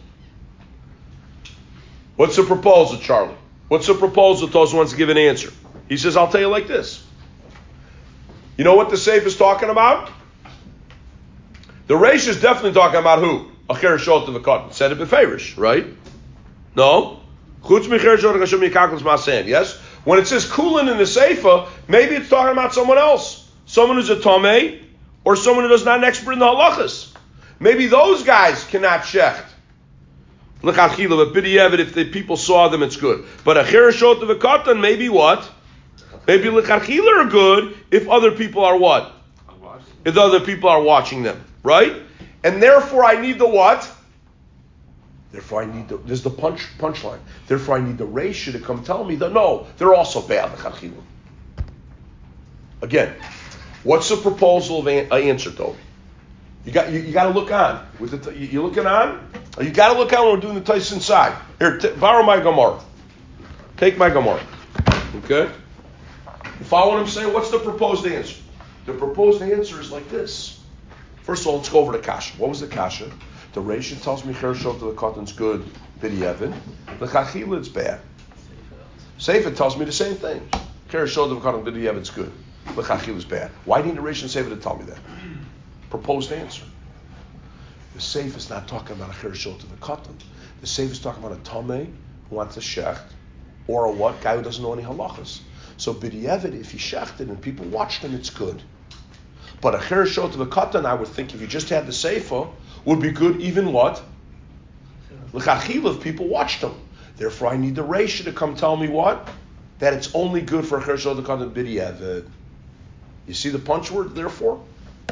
What's the proposal, Charlie? What's the proposal? Toz wants to give an answer. He says, I'll tell you like this. You know what the Seif is talking about? The Reish is definitely talking about who? Acher Shot of the Cotton. Said it beferish, right? No? Chutz Micher Shot of Hashem Yikakos Masan. Yes? When it says Kulin in the Seifa, maybe it's talking about someone else. Someone who's a Tomei, or someone who does not an expert in the halachas. Maybe those guys cannot shecht. L'chachila, but b'diavad, if the people saw them, it's good. But acher shot of a katan, maybe what? Maybe l'chachila are good if other people are what? If other people are watching them, right? And therefore I need the what? Therefore I need this is the punchline. Therefore I need the Reisha to come tell me that no, they're also bad l'chachila. Again, what's the proposal of answer, Toby? You got to look on. You looking on? You got to look on when we're doing the Tais inside. Here, borrow my Gemara. Take my Gemara. Okay? You follow what I'm saying? What's the proposed answer? The proposed answer is like this. First of all, let's go over the kasha. What was the kasha? The Reisha tells me Chershot to the cotton's good. B'diavad. The chachila it's bad. Seifa tells me the same thing. Chershot to the cotton b'diavid's good. The chachila is bad. Why didn't the Reisha and Seifa to tell me that? Proposed answer. The Seif is not talking about a Chershot to the cotton. The Seif is talking about a Tomei who wants a shecht, or a what? Guy who doesn't know any halachas. So b'diavad, if he shechted and people watched him, it's good. But a chereshot of a katan, I would think if you just had the seifa, would be good even what? L'chachila, if people watched him. Therefore, I need the Reisha to come tell me what? That it's only good for a chereshot of a katan b'diavad. You see the punch word, therefore?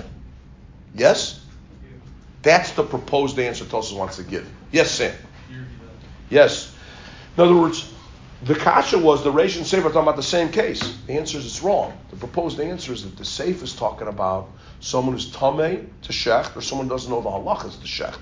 Yes? That's the proposed answer Tosfos wants to give. Yes, Sam? Yes. In other words, the kasha was the Reish and Sefer talking about the same case. The answer is it's wrong. The proposed answer is that the Sefer is talking about someone who's tamei to shecht or someone who doesn't know the halachas to shecht.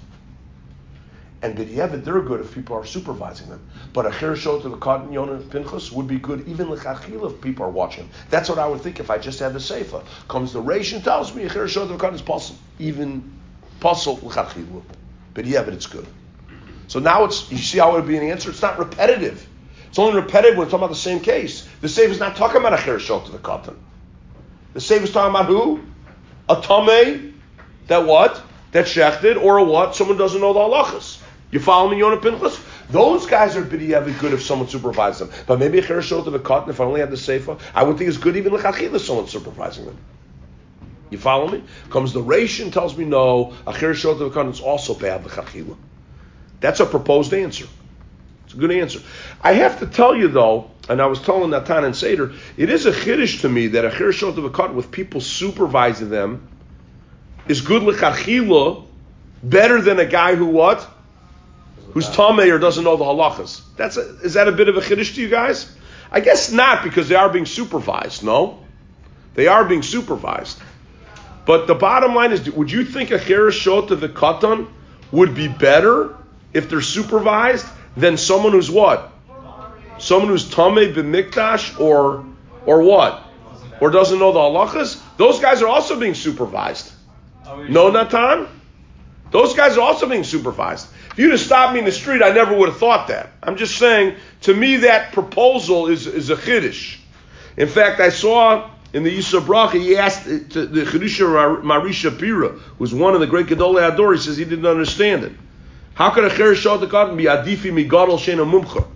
And b'diavad, they're good if people are supervising them. But a chereshot of a katan Yonah Pinchas would be good even l'chachila if people are watching. That's what I would think if I just had the Sefer. Comes the Reish and tells me a chereshot of a katan is possible. Even possible l'chachila. B'diavad, it's good. So now it's, you see how it would be an answer? It's not repetitive. It's only repetitive when it's talking about the same case. The Sefer is not talking about a chereshot to the katan. The Sefer is talking about who? A tamei that what? That shechted, or a what? Someone doesn't know the halachas. You follow me, Yonah Pinchas? Those guys are b'diavad good if someone supervises them. But maybe a chereshot to the katan, if I only had the Sefer, I would think it's good even l'chachila if someone's supervising them. You follow me? Comes the Reish and tells me no, a chereshot to the katan is also bad l'chachila. That's a proposed answer. It's a good answer. I have to tell you though, and I was telling Natan and Seder, it is a chiddush to me that a chereshot of a katan with people supervising them is good l'chachila, better than a guy who what? Who's tamei or doesn't know the halachas. Is that a bit of a chiddush to you guys? I guess not, because they are being supervised. No, they are being supervised. But the bottom line is, would you think a chereshot of a katan would be better if they're supervised than someone who's what? Someone who's tamei b'mikdash or what? Or doesn't know the halachas? Those guys are also being supervised. No, Natan? Those guys are also being supervised. If you'd have stopped me in the street, I never would have thought that. I'm just saying, to me, that proposal is a chiddush. In fact, I saw in the Yisra Bracha, he asked the Chidusha Mari Shapira, who's one of the great Gedolei Hador, he says he didn't understand it. How could a chereshot of katan be adifi migadol sheina mumcha?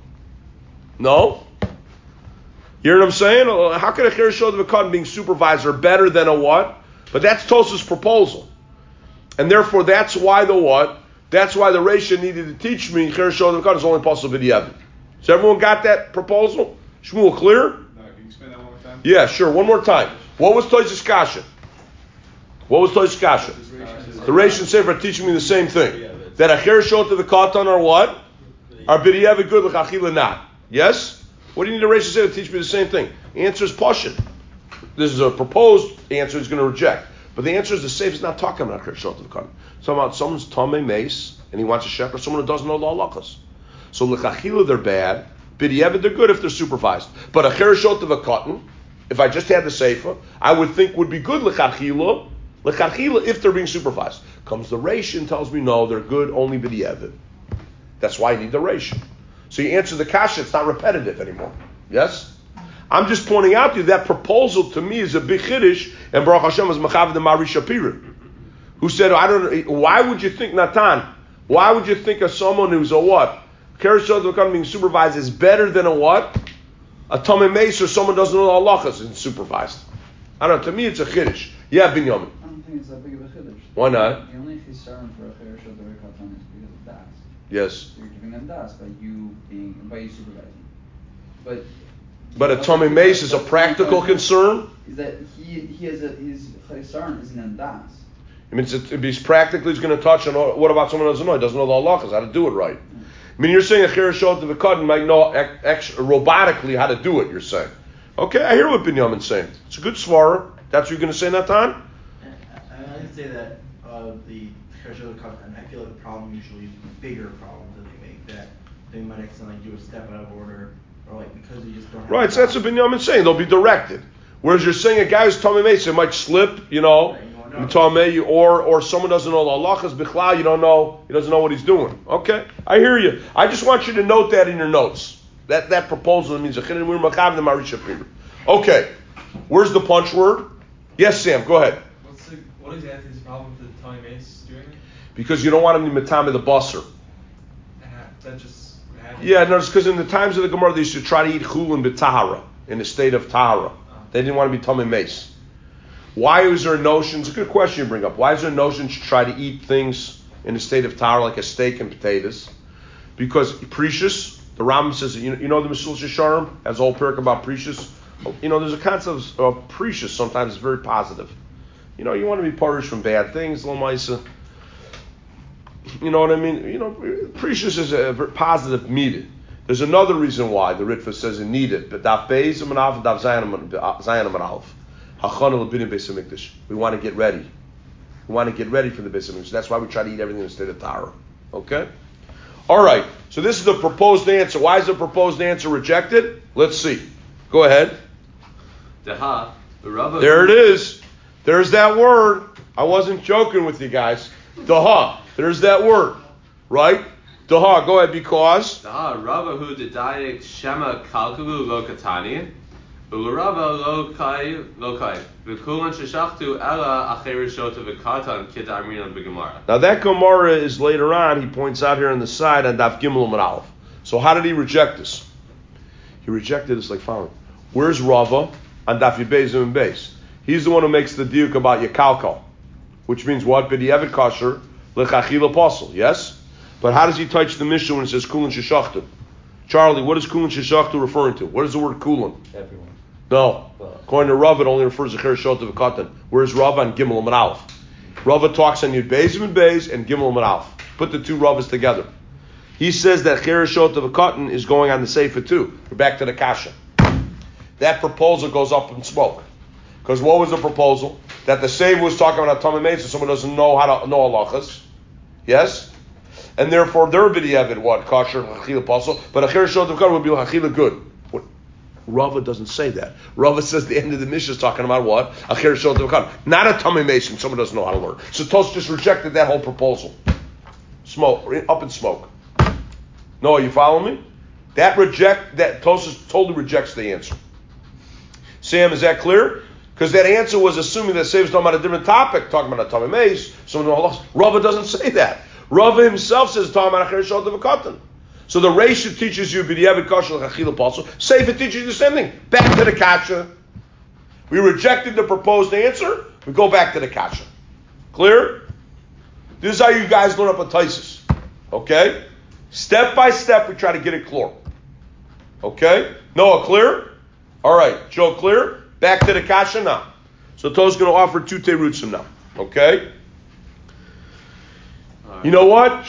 No? You hear what I'm saying? How could a chereshot of a katan being supervisor better than a what? But that's Tosfos' proposal. And therefore that's why the what? That's why the Reisha needed to teach me chereshot of a katan is only possible b'diavad. So everyone got that proposal? Shmuel, clear? No, can you explain that one more time? Yeah, sure. One more time. What was Tosfos' kasha? What was Tosfos' kasha? The Reish and Sefer are teaching me the same thing. That a chereshot of the katan are what? Are b'diavad good, l'chachila not. Yes? What do you need a Reish and Sefer to teach me the same thing? The answer is pashut. This is a proposed answer he's going to reject. But the answer is the Sefer is not talking about a chereshot of the katan. It's talking about someone's tamei mace and he wants a shepherd, someone who doesn't know the halachas. So l'chachila they're bad. B'diavad they're good if they're supervised. But a chereshot of a katan, if I just had the Sefer, I would think would be good l'chachila if they're being supervised. Comes the Reish and tells me no, they're good only b'diavad. That's why I need the Reish. So you answer the kasha, it's not repetitive anymore. Yes? I'm just pointing out to you that proposal to me is a big chiddush, and Baruch Hashem was Machav the Mari Shapira, who said, why would you think, Natan, why would you think of someone who's a what? Chereshot of being supervised is better than a what? A tamei mace or someone doesn't know the halachas and supervised. I don't know, to me it's a chiddush. Yeah, Binyamin. I don't think it's that big of a chiddush. Why not? The only concern for a chereshot of a katan is because of das. Yes. So you're giving them das by you supervising. But a tamei mace is a practical concern? Is that his chesron isn't in das. I mean, he's practically going to touch on what about someone who doesn't know? He doesn't know the halachas, how to do it right. I mean, you're saying a chereshot of a katan might know robotically how to do it, you're saying. Okay, I hear what Binyamin's saying. It's a good svara. That's what you're going to say, Natan? I would say that the chereshot of the katan, I feel like the problem usually is bigger problems that they make, that they might accidentally do a step out of order, or like because they just don't have right, so that's what Binyamin's saying. They'll be directed. Whereas you're saying a guy who's tamei mace, it might slip, tamei, or someone doesn't know the halachas bichlal, he doesn't know what he's doing. Okay, I hear you. I just want you to note that in your notes. That proposal means a chiddush. We're machav the Mari Shapira. Okay, where's the punch word? Yes, Sam, go ahead. What exactly is the problem with the tamei mace doing it? Because you don't want him to matame the basar. That just happened. Yeah, no, it's because in the times of the Gemara they used to try to eat chulin b'tahara. in the state of Tahara. They didn't want to be Tamei Meis. Why is there a notion? It's a good question you bring up. Why is there a notion to try to eat things in the state of Tahara like a steak and potatoes? Because Precious, the Rambam says, you know the Mesillas Yesharim has a whole parak about Precious. There's a concept of Precious sometimes it's very positive. You want to be parish from bad things, Lamaisa. You know what I mean? Precious is a very positive midah. There's another reason why the Ritva says it needed, but Daf Beis and Daf Zayin and Aleph. Hachana l'binin Beis Hamikdash. We want to get ready. We want to get ready for the Beis Hamikdash. That's why we try to eat everything in the state of Tahara. Okay? All right. So this is the proposed answer. Why is the proposed answer rejected? Let's see. Go ahead. There it is. There's that word. I wasn't joking with you guys. Daha. There's that word. Right? Daha. Go ahead, because. Daha. Rava hu dedayik shema kalkulu lo katani. U'rava lo kai. V'kulan sheshachtu ela acher shota v'katan kida amrinan b'gemara. Now that Gemara is later on. He points out here on the side on Daf Gimel and Aleph. So how did he reject this? He rejected this like following. Where's Rava on Daf Yibezim and Beis? He's the one who makes the diuk about Yakalkal, which means what? B'di'evet kosher l'chachila apostle. Yes? But how does he touch the Mishnah when it says Kulan Sheshachtu? Charlie, what is Kulan Sheshachtu referring to? What is the word Kulan? Everyone. No. According to Rav, it only refers to Cher Shota V'Katan. Whereas Rav on Gimel and Aleph. Rav talks on Yud Beis and Beis and Gimel and Aleph. Put the two Ravas together. He says that Cher Shota V'Katan is going on the Sefer too. We're back to the Kasha. That proposal goes up in smoke. Because what was the proposal? That the Sefer was talking about Tamei Meis, so someone doesn't know how to know halachas. Yes? And therefore their b'di'evet what? Kosher, Chachila apostle. But a Cher Shota V'Katan would be Chachila good. Rava doesn't say that. Rava says the end of the Mishnah is talking about what? Acher Shel Devkan. Not a Tamei Meis, someone doesn't know how to learn. So Tos just rejected that whole proposal. Smoke, up in smoke. No, you follow me? That Tos totally rejects the answer. Sam, is that clear? Because that answer was assuming that Save's talking about a different topic, talking about a Tamei Meis. Rava doesn't say that. Rava himself says talking about Acher Shel Devkan. So the Reisha teaches you b'di'evet kosher l'chachila apostle. Sefer teaches you the same thing. Back to the kasha. We rejected the proposed answer. We go back to the kasha. Clear? This is how you guys learn up a Taisus. Okay? Step by step, we try to get it clear. Okay? Noah, clear? All right. Joe, clear? Back to the kasha now. So To's going to offer 2 terutzim now. Okay? Right. You know what?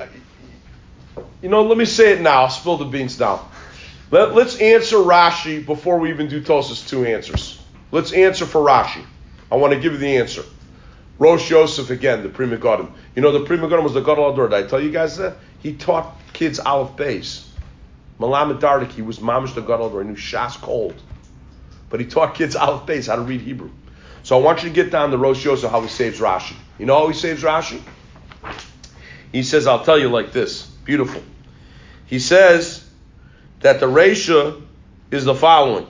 Let me say it now. Spill the beans now. Let's answer Rashi before we even do Tos's 2 answers. Let's answer for Rashi. I want to give you the answer. Rosh Yosef again, the Pri Megadim. The Pri Megadim was the Gadol Ador. Did I tell you guys that? He taught kids Aleph Beis. Malamed Dardik, he was Mamish the Gadol Ador. He knew Shas cold. But he taught kids Aleph Beis how to read Hebrew. So I want you to get down to Rosh Yosef how he saves Rashi. You know how he saves Rashi? He says, I'll tell you like this. Beautiful. He says that the Reisha is the following.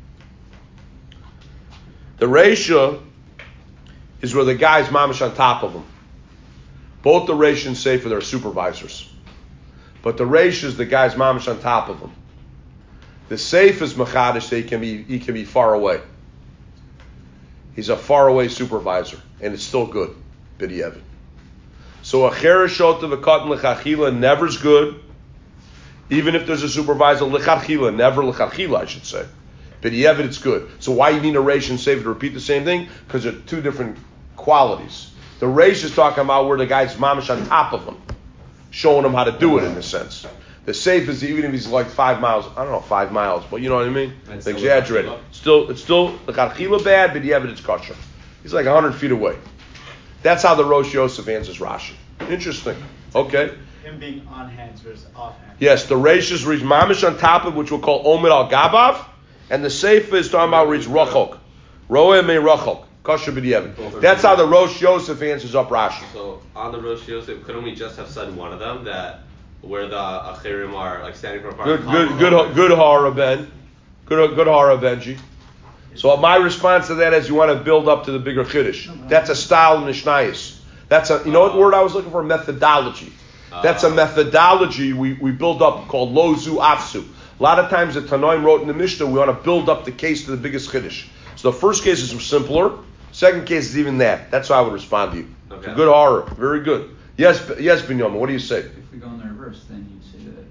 The Reisha is where the guy's mamish on top of him. Both the Reisha and Sefer, they're supervisors. But the Reisha is the guy's mamish on top of him. The Sefer is machadish, he can be far away. He's a far away supervisor, and it's still good. B'di'evet. So a Cher Shota V'Katan l'chachila never is good. Even if there's a supervisor, l'chachila, never l'chachila, I should say. B'di'evet, it's good. So why you need a Reish and Sefer to repeat the same thing? Because they're 2 different qualities. The Reish is talking about where the guy's mamish on top of him, showing him how to do it in a sense. The Sefer is even if he's like 5 miles, I don't know, 5 miles, but you know what I mean? Exaggerate. It's still l'chachila bad, b'di'evet, it's kosher. He's like 100 feet away. That's how the Rosh Yosef answers Rashi. Interesting. Okay. Him being on hands versus off hands. Yes, the Reish is reads mamish on top of which we'll call Omer al Gabav, and the Sefer is talking about reads Rachok. Roe me Rachok. Kosher b'di'evet. That's how the Rosh Yosef answers up Rashi. So on the Rosh Yosef, couldn't we just have said one of them that where the Achirim are like standing from afar? Good Hara Ben. Good Hara Benji. So my response to that is you want to build up to the bigger Chiddush. That's a style in Mishnayos. That's a, what word I was looking for? Methodology. That's a methodology we build up called Lozu Afsu. A lot of times the Tanoim wrote in the Mishnah, we want to build up the case to the biggest Chiddush. So the first case is simpler. Second case is even that. That's how I would respond to you. Okay. It's a good horror. Very good. Yes, Binyamin, what do you say? If we go in the reverse, then you'd say that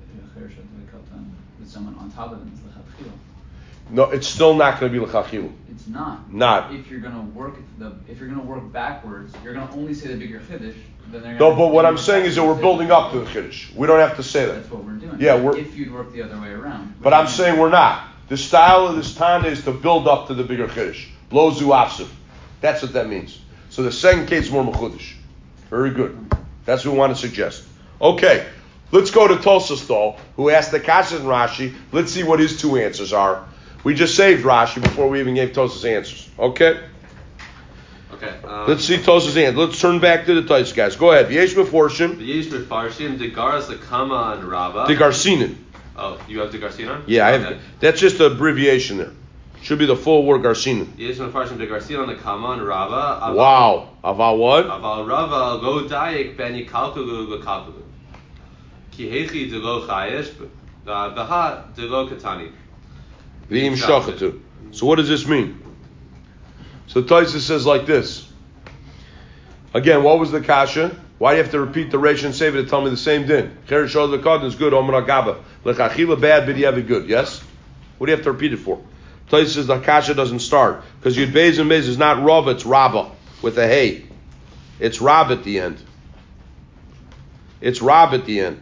with someone on top of them is l'chachila. No, it's still not going to be l'chachila. It's not. Not. If you're going to work backwards, you're going to only say the bigger chiddush. No, but what I'm saying is that we're building up to the chiddush. We don't have to say that. That's what we're doing. Yeah, if you'd work the other way around. But I'm saying we're not. The style of this Tana is to build up to the bigger chiddush. Lo zu afsif. That's what that means. So the second case is more mechudesh. Very good. That's what we want to suggest. Okay, let's go to Tosas though, who asked the Kasha and Rashi. Let's see what his two answers are. We just saved Rashi before we even gave Tosas answers. Okay? Okay. Let's see Tosas answer. Let's turn back to the Tais guys. Go ahead. V'yesh meforshim. V'yesh meforshim degaras lekama and Rava. Degarsinin. Oh, you have degarsinin? Yeah, I have. That's just an abbreviation there. Should be the full word Garsinin. V'yesh meforshim degarsinin lekama and Rava. Wow. Aval what? Aval Rava lo dayik ben yikalkulu lekalkulu. Ki hechi de lo chayesh b'ha de lo katani. V'im shachatu. So what does this mean? So Taisa says like this. Again, what was the kasha? Why do you have to repeat the Reish and Sefer to tell me the same din? Cheresh shol lekadin is good. Omer agaba lechachila bad, b'diavad good. Yes. What do you have to repeat it for? Taisa says the kasha doesn't start because Yud Beis and Beis is not Rava, it's Rabba with a hey. It's Rab at the end. It's Rab at the end.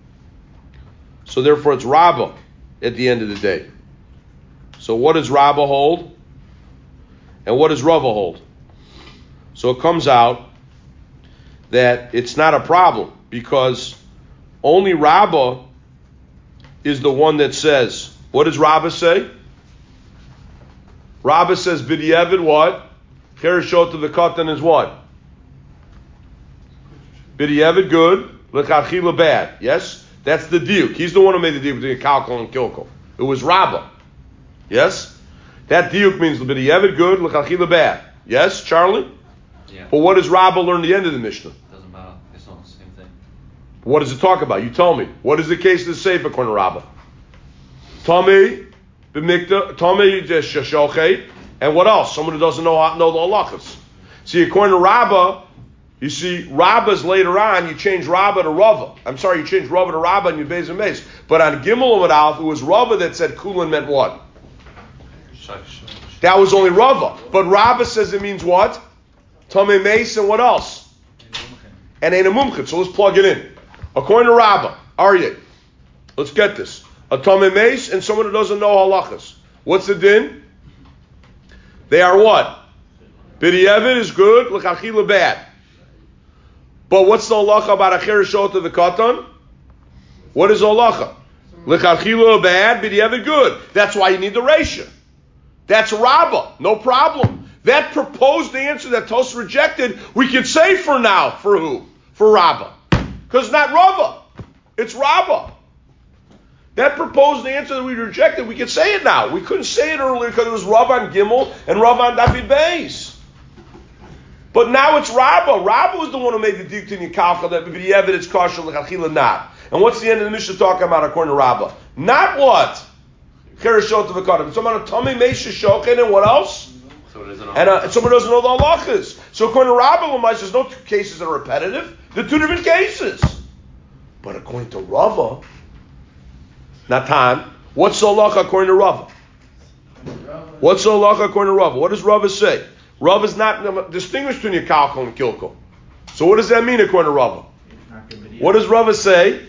So therefore it's Rabba at the end of the day. So what does Rabba hold? And what does Rava hold? So it comes out that it's not a problem because only Rabba is the one that says, what does Rabba say? Rabba says, B'diavad what? Chereshot to the katan is what? B'diavad good, l'chachila bad. Yes? That's the diuk. He's the one who made the diuk between kalkal and kilkal. It was Rabba. Yes? That diuk means b'diavad good, l'chachila bad. Yes, Charlie? Yeah. But what does Rabba learn at the end of the Mishnah? Doesn't matter. It's not the same thing. What does it talk about? You tell me. What is the case of the Sefer according to Rabba? Tomei, b'mikta, Tomei shashochet, and what else? Someone who doesn't know the halachas. See, according to Rabba, you see, Rabba's later on, you change Rabba to Rava. I'm sorry, you change Rava to Rabba and you Beis and Beis. But on Gimel and Aleph, it was Rava that said Kulin meant what? That was only Rava. But Rabba says it means what? Tamei Meis and what else? And Ein Mumchit. So let's plug it in. According to Rabba, Aryeh, let's get this. A Tamei Meis and someone who doesn't know halachas. What's the din? They are what? B'diavad is good, l'chachila bad. But what's the halacha about a chereshot of the katan? What is halacha? L'chachila bad, b'diavad good. That's why you need the reisha. That's Rabbah, no problem. That proposed answer that Tos rejected, we could say for now. For who? For Rabbah. Because it's not Rabbah. It's Rabbah. That proposed answer that we rejected, we could say it now. We couldn't say it earlier because it was Rav on Gimel and Rav on David Beis. But now it's Rabbah. Rabbah was the one who made the dik to Yikalcha that the evidence kosher l'chachila not. And what's the end of the Mishnah talking about according to Rabbah? Not what? Chereshot of a katan. It's about a tummy meisha shochen and what else? And someone doesn't know the halachas. So according to Rabba Lamais, there's no two cases that are repetitive. They're two different cases. But according to Rava, Natan, what's the halacha according to Rava? What's the halacha according to Rava? What does Rava say? Rava is not distinguished between Yakalko and Kilko. So what does that mean according to Rava? What does Rava say?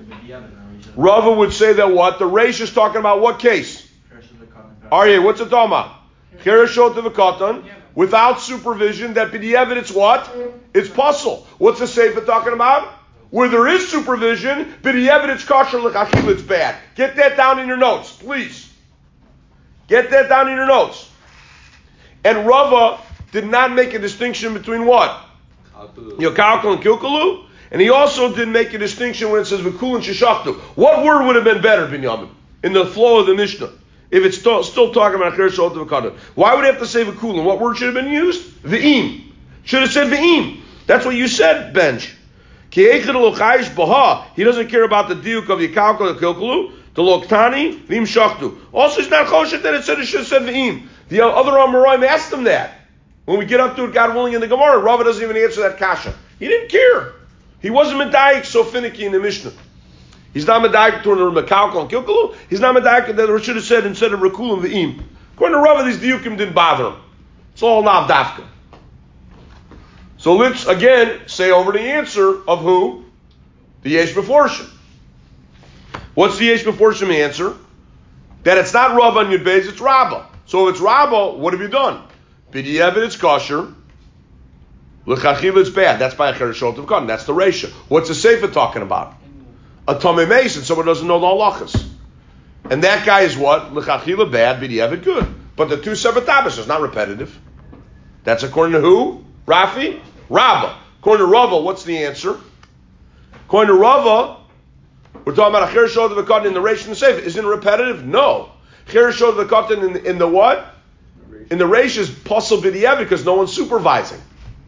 Rava would say that what? The Reish is talking about what case? Aryeh, what's it talking about? Chereshot of a katan, without supervision, that b'diavad it's what? It's puzzle. What's the Sefer talking about? Where there is supervision, b'diavad it's kosher, l'chachil it's bad. Get that down in your notes, please. Get that down in your notes. And Rava did not make a distinction between what? Yokalkal and Kilkalu. And he also didn't make a distinction when it says v'kul and sheshachtu. What word would have been better, Binyamin, in the flow of the Mishnah? If it's still talking about Chereshot of a katan. Why would it have to say v'kulim? What word should have been used? V'im. Should have said v'im. That's what you said, Benj. He doesn't care about the diuk of Yikalkal and Kilkalu. The Loktani, V'im Shachtu. Also, it's not Choshet that it should have said V'im. The other Amoraim asked him that. When we get up to it, God willing, in the Gemara, Rava doesn't even answer that kasha. He didn't care. He wasn't medayik so finicky in the Mishnah. He's not medayik to Mekaukel and Kilkalu. He's not medayik that it should have said instead of Rekulim V'im. According to Rava, these diukim didn't bother him. It's all navdafka. So let's again say over the answer of who? The Yesh Beforshim. What's the Yesh Beforshim answer? That it's not Rava and Yud Beis, it's Rabba. So if it's Rabba, what have you done? B'di'evet it's kosher. L'chachil it's bad. That's by a chereshot of cotton. That's the ratio. What's the Sefer talking about? A Tomei Mason, someone doesn't know the halachas. And that guy is what? L'chachil bad, b'di'evet good. But the two separate topics is not repetitive. That's according to who? Rafi? Rabba. According to Rava, what's the answer? According to Rava, we're talking about a chereshot of cotton in the ratio and the Sefer. Isn't it repetitive? No. Chereshot of cotton in the what? In the ratio is possible b'di'evet because no one's supervising.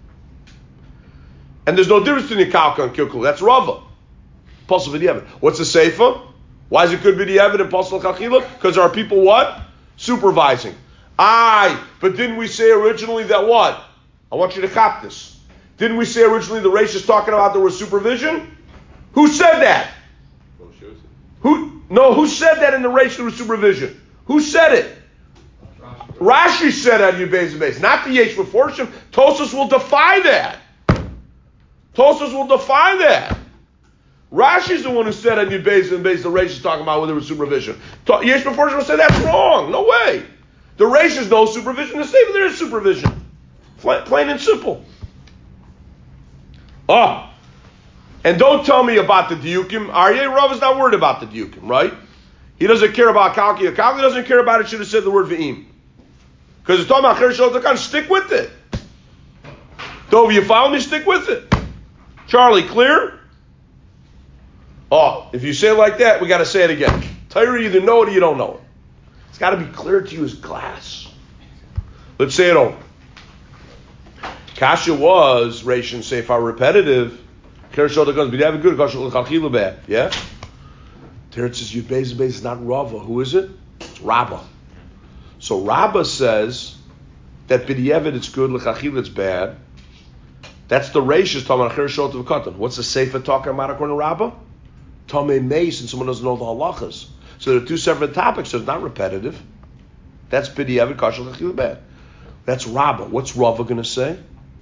And there's no difference between Kalka and Kilkul. That's Rava. Possible b'di'evet. What's the Seifa? Why is it good b'di'evet and possible Chachila? Because there are people what? Supervising. But didn't we say originally that what? I want you to cop this. Didn't we say originally the Reish is talking about there was supervision? Who said that? Who said that in the Reish there was supervision? Who said it? Rashi said on Yud Beis Beis, not the Yesh Beforshim. Tosas will defy that. Tosas will defy that. Rashi's the one who said on Yud Beis Beis the Reish is talking about whether there was supervision. Yesh Beforshim will say that's wrong. No way. The Reish is no supervision. The Sefer there is supervision. Plain and simple. And don't tell me about the diukim. Aryeh Rav is not worried about the diukim, right? He doesn't care about Kalki. Kalki doesn't care about it. Should have said the word V'im. Because it's talking about Chereshot Dakan. Stick with it. Dov, you follow me? Stick with it. Charlie, clear? If you say it like that, we got to say it again. Torah, you either know it or you don't know it. It's got to be clear to you as glass. Let's say it over. Kasha was, Reish and Sefer repetitive. Chereshot Dakan, but you have a good Kasha L'Chalchila bad. Yeah? Teretz says Yud Beis Beis is not Rava. Who is it? It's Rabba. So Rabba says that b'di'evet it's good, l'chachil it's bad. That's the Reish is talking about chereshot of katan. What's the Sefer talking about according to Rabba? Tomei Meis, and someone doesn't know the halachas. So there are two separate topics, so it's not repetitive. That's b'di'evet, kasher, l'chachil bad. That's Rabba. What's Rava going to say?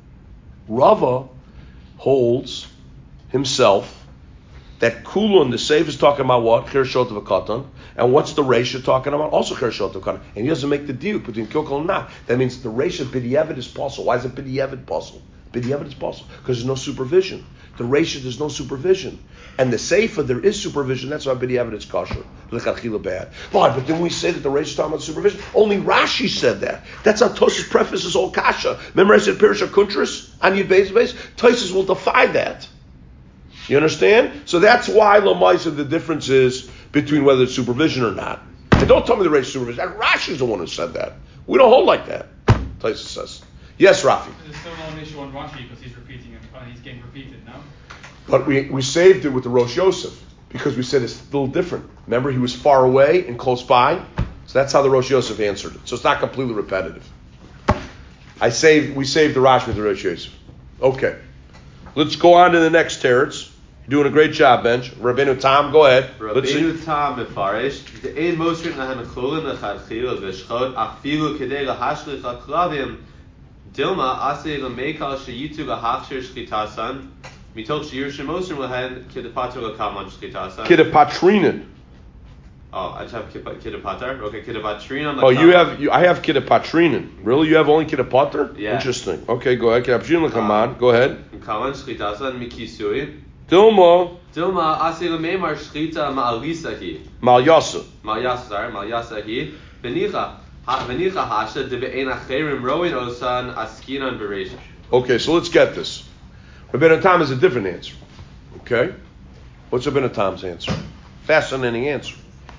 Rava holds himself that Kulun, the Sefer, is talking about what? Chereshot of katan. And what's the Reisha talking about? Also Chereshot of katan. And he doesn't make the diuk between Kilkul and not. That means the Reisha b'di'evet is possible. Why is it b'di'evet possible? B'di'evet is possible because there's no supervision. The Reisha, there's no supervision. And the Sefer, there is supervision. That's why b'di'evet is kosher. L'chachila bad. Why? But didn't we say that the Reisha is talking about supervision? Only Rashi said that. That's how Tosas prefaces all kasha. Remember I said Pirush HaKuntras on Yud Beis Beis? Tosas will defy that. You understand? So that's why Lamaisa the difference is between whether it's supervision or not. And don't tell me the race supervision. Rashi's the one who said that. We don't hold like that. Taisa says. Yes, Rafi. There's still no issue on Rashi because he's repeating it. He's getting repeated now. But we saved it with the Rosh Yosef because we said it's a little different. Remember, he was far away and close by. So that's how the Rosh Yosef answered it. So it's not completely repetitive. We saved the Rashi with the Rosh Yosef. Okay. Let's go on to the next teretz. You're doing a great job, Benj. Rabbeinu Tam, go ahead. Rabbeinu Tam mefarish. Ein mosrin lahem cholin lechatchila v'shchot afilu kedei lahashlich haklavim dilma asei lemekal sheyitu lahachshir shchitasan mitoch shir shemosrin lahem kidepater lakaman shchitasan. Kidepatrinin. I just have kidepater. Okay, kidepatrinin. I have kidepatrinin. Really? You have only kidepater? Yeah. Interesting. Okay, go ahead. Kidepatrinin lakaman. Go ahead. Kaman shchitasan mikisui. Dilma asila meimar shchita ma'alisahi. Malyasa. Malyasahi. Benicha hasha de be'en acherim roin osan askinan beresh. Okay, so let's get this. Rabbeinu Tam has a different answer. Okay? What's Rabbeinu Tam's answer? Fascinating answer.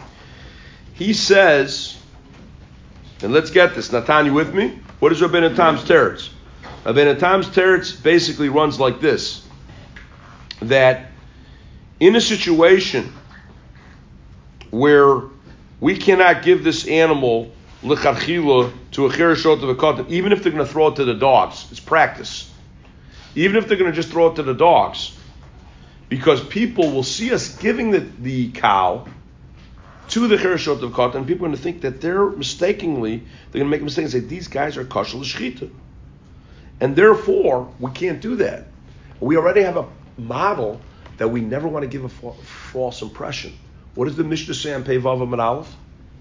He says, and let's get this. Natan, you with me? What is Rabbeinu Tam's teretz? Rabbeinu Tam's teretz basically runs like this. That in a situation where we cannot give this animal lechatchila to a chereshot of a katan, even if they're going to throw it to the dogs. It's practice. Even if they're going to just throw it to the dogs. Because people will see us giving the cow to the chereshot of katan, and people are going to think that they're going to make a mistake and say, these guys are kosher l'shchita. And therefore, we can't do that. We already have a model that we never want to give a false impression. What does the Mishnah say on Pei Vav Amud Aleph?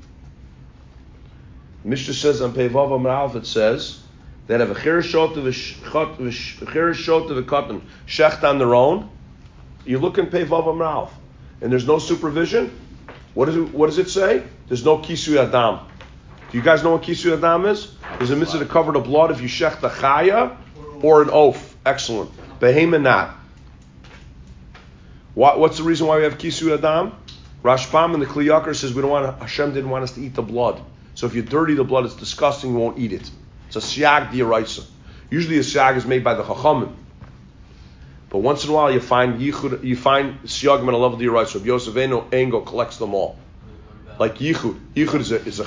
The Mishnah says on Pei Vav Amud Aleph, it says that if a chereshot of a katan shecht on their own, you look in Pei Vav Amud Aleph, and there's no supervision. What does it say? There's no kisui adam. Do you guys know what kisui adam is? There's a mitzvah to cover the blood if you shecht a chaya or an oaf. Excellent. Behema not. What's the reason why we have kisui adam? Rashbam in the Kli Yakar says Hashem didn't want us to eat the blood. So if you dirty the blood, it's disgusting. You won't eat it. It's a siag d'oraisa. Usually a siag is made by the chachamim. But once in a while you find siyagim at a level d'oraisa. Rabbi Yosef Engel collects them all. Like yichud. Yichud is a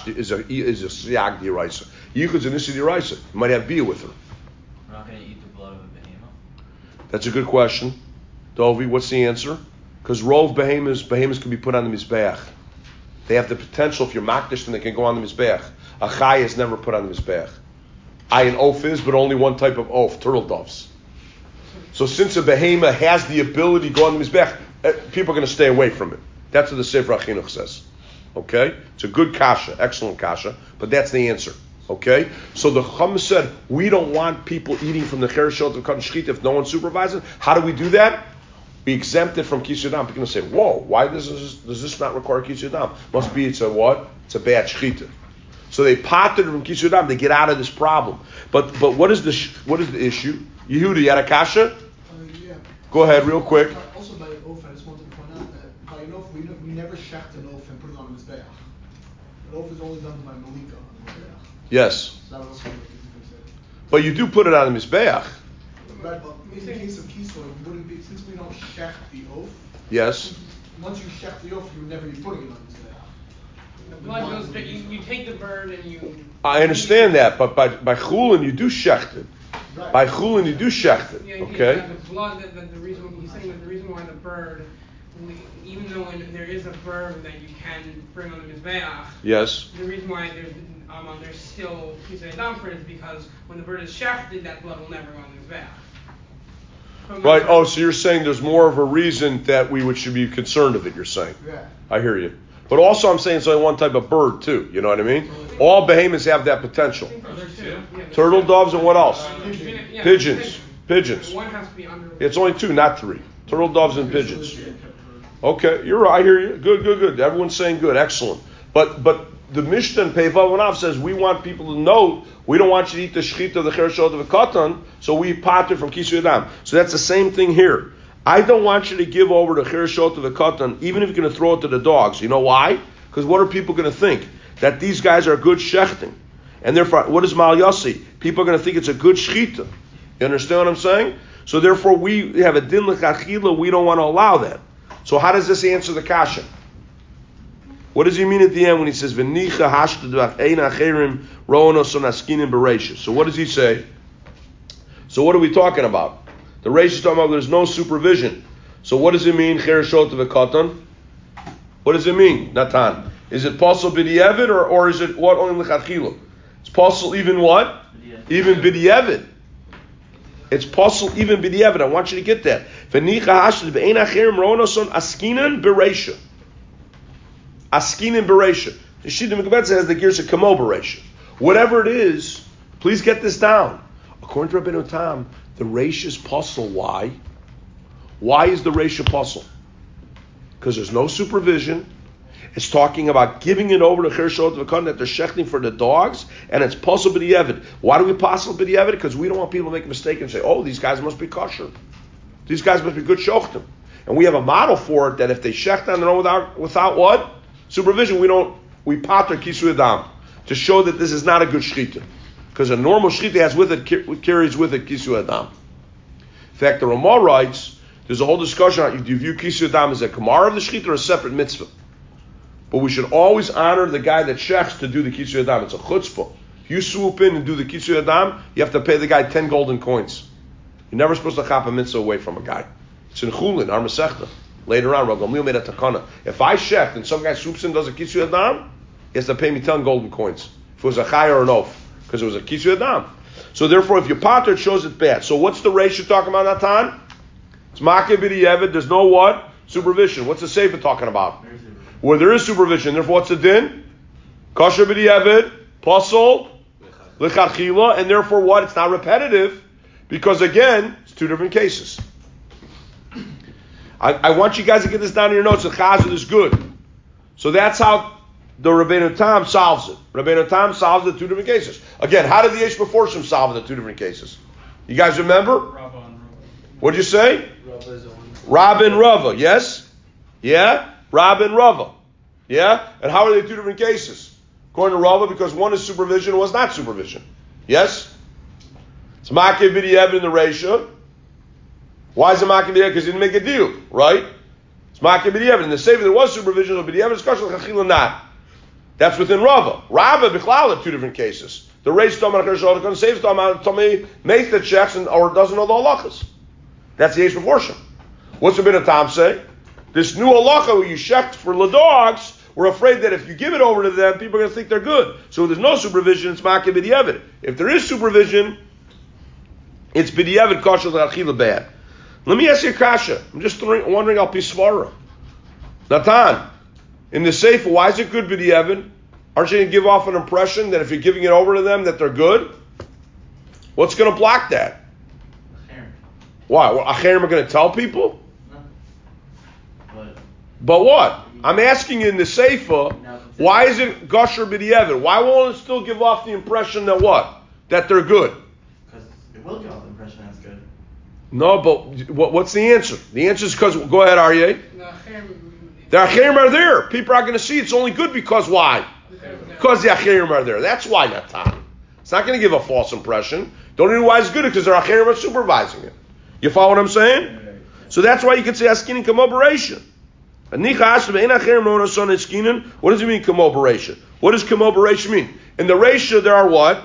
siyag d'oraisa. Yichud is an issue d'oraisa. You might have beer with her. We're not going to eat the blood of a behemoth? That's a good question. Dovi, what's the answer? Because rov behemoths can be put on the mizbeach. They have the potential, if you're makdish, then they can go on the mizbeach. A chay is never put on the mizbeach. An oaf is, but only one type of oaf, turtle doves. So since a behemoth has the ability to go on the mizbeach, people are going to stay away from it. That's what the Sefer HaChinuch says. Okay? It's a good kasha, excellent kasha, but that's the answer. Okay? So the Chacham said, we don't want people eating from the chereshot of katan shchita if no one's supervising. How do we do that? We exempt it from kisui adam. People are going to say, whoa, why does this not require kisui adam? Must be it's a what? It's a bad shchita. So they potted from kisui adam to get out of this problem. But what is the issue? Yehuda, you had a kasha? Yeah. Go ahead, real quick. Also by oaf, I just wanted to point out that by an oaf, we never shecht an oaf and put it on the mizbeach. An oaf is only done by malika on the mizbeach. Yes. So that was what you said. But you do put it on the mizbeach. Right, but in the case of kisui, wouldn't be, since we don't shecht the oaf. Yes. Once you shecht the oaf, you would never be putting it on the mizbeach. The blood goes straight. You take the bird and you. I understand that, but by chulin you do shecht it. Right. By chulin you do shecht it. Yeah, okay. The blood. The reason he's saying that the reason why the bird, even though there is a bird that you can bring on the mizbeach. Yes. The reason why there's still kisui adam for it is because when the bird is shechted, that blood will never go on the mizbeach. Right. Oh, so you're saying there's more of a reason that we should be concerned of it. You're saying. Yeah. I hear you. But also I'm saying it's only one type of bird too. You know what I mean? All behemoths have that potential. Turtle doves and what else? Pigeons. One has to be under. It's only 2, not 3. Turtle doves and pigeons. Okay, you're right. I hear you. Good. Everyone's saying good. Excellent. But the Mishnah in Pei Vav Amud Aleph says we want people to know we don't want you to eat the shechita of the chereshot of a katan, so we potter from kisui adam. So that's the same thing here. I don't want you to give over the chereshot of a katan, even if you're going to throw it to the dogs. You know why? Because what are people going to think? That these guys are good shechting. And therefore, what is mal yasi? People are going to think it's a good shechita. You understand what I'm saying? So therefore, we have a din l'chachila, we don't want to allow that. So how does this answer the kasha? What does he mean at the end when he says v'nicha hashtadvach ein acherim ro'onos on askinim bereishis? So what does he say? So what are we talking about? The Reish is talking about there's no supervision. So what does it mean chereshot of a katan? What does it mean, Natan? Is it possible b'di'evid or is it what only l'chachila? It's possible even what? Even b'di'evid. It's possible even b'di'evid. I want you to get that. V'nicha hashtadvach ein acherim ro'onos on askinim bereishis. Askinim Bereisha. The Shita Mekubetza has the Girsa Kamo Bereisha. Whatever it is, please get this down. According to Rabbeinu Tam, the Reisha is puzzle. Why? Why is the Reisha puzzle? Because there's no supervision. It's talking about giving it over to Chereshot V'Kan that they're shechting for the dogs, and it's puzzle b'di'evid. Why do we puzzle b'di'evid? Because we don't want people to make a mistake and say, oh, these guys must be kosher. These guys must be good shochtim. And we have a model for it that if they shecht on their own without what? Supervision, we pater kisui adam to show that this is not a good shchita, because a normal shchita carries with it kisui adam. In fact, the Ramah writes there's a whole discussion on do you view kisui adam as a kamar of the shchita or a separate mitzvah. But we should always honor the guy that shechs to do the Kitzur Yadam. It's a chutzpah. If you swoop in and do the Kitzur Yadam, you have to pay the guy 10 golden coins. You're never supposed to chop a mitzvah away from a guy. It's in Chulin, our Masechta. Later on, Rav Gamliel made a takana. If I shech and some guy swoops in and does a Kitzur Yadam, he has to pay me 10 golden coins. If it was a chay or an oaf, because it was a Kitzur Yadam. So therefore, if you potter, it shows it's bad. So what's the ratio talking about, Natan? It's Makeh b'di'evid. There's no what? Supervision. What's the Sefer talking about? Where there is supervision. Therefore, what's the din? Kosher b'di'evid, pasol, l'chachila, and therefore what? It's not repetitive, because again, it's two different cases. I want you guys to get this down in your notes. The chazan is good. So that's how the Rabbeinu Tam solves it. Rabbeinu Tam solves the two different cases. Again, how did the Yesh Beforshim solve the two different cases? You guys remember? What did you say? Rab and Rava. Yes? Yeah? Rab and Rava. Yeah? And how are they two different cases? According to Rava, because one is supervision and one's not supervision. Yes? It's Makeh b'di'evid in the Reisha. Why is it Makeh b'di'evid? Because he didn't make a deal, right? It's Makeh b'di'evid. In the Sefer there was supervision, but b'di'evid is kosher l'chachila not. That's within Rava. Rava b'chlal are two different cases. The Reish Tomei Chersho, the Sefer Tomei makes the checks or doesn't know the halachas. That's the Yesh Beforshim. What's the Rabbeinu Tam say? This new halacha where you shecht for the dogs, we're afraid that if you give it over to them, people are going to think they're good. So if there's no supervision, it's Makeh b'di'evid. If there is supervision, it's b'di'evid kosher l'chachila bad. Let me ask you a kasha. I'm just wondering al pisvara. Natan, in the Sefer, why is it good b'di'evid? Aren't you going to give off an impression that if you're giving it over to them that they're good? What's going to block that? Why? Well, Acherim are going to tell people? No. But what? I'm asking you in the Sefer, why is it Gosher b'di'evid? Why won't it still give off the impression that what? That they're good? Because it will give off the impression that's good. No, but what's the answer? The answer is because, go ahead, Aryeh. The Acherim are there. People are going to see it's only good because why? Because the Acherim are there. That's why, Natan. It's not going to give a false impression. Don't even know why it's good, because their Acherim are supervising it. You follow what I'm saying? So that's why you could say Askinin Kamoberation. What does it mean, Kamoberation? What does Kamoberation mean? In the Reisha, there are what?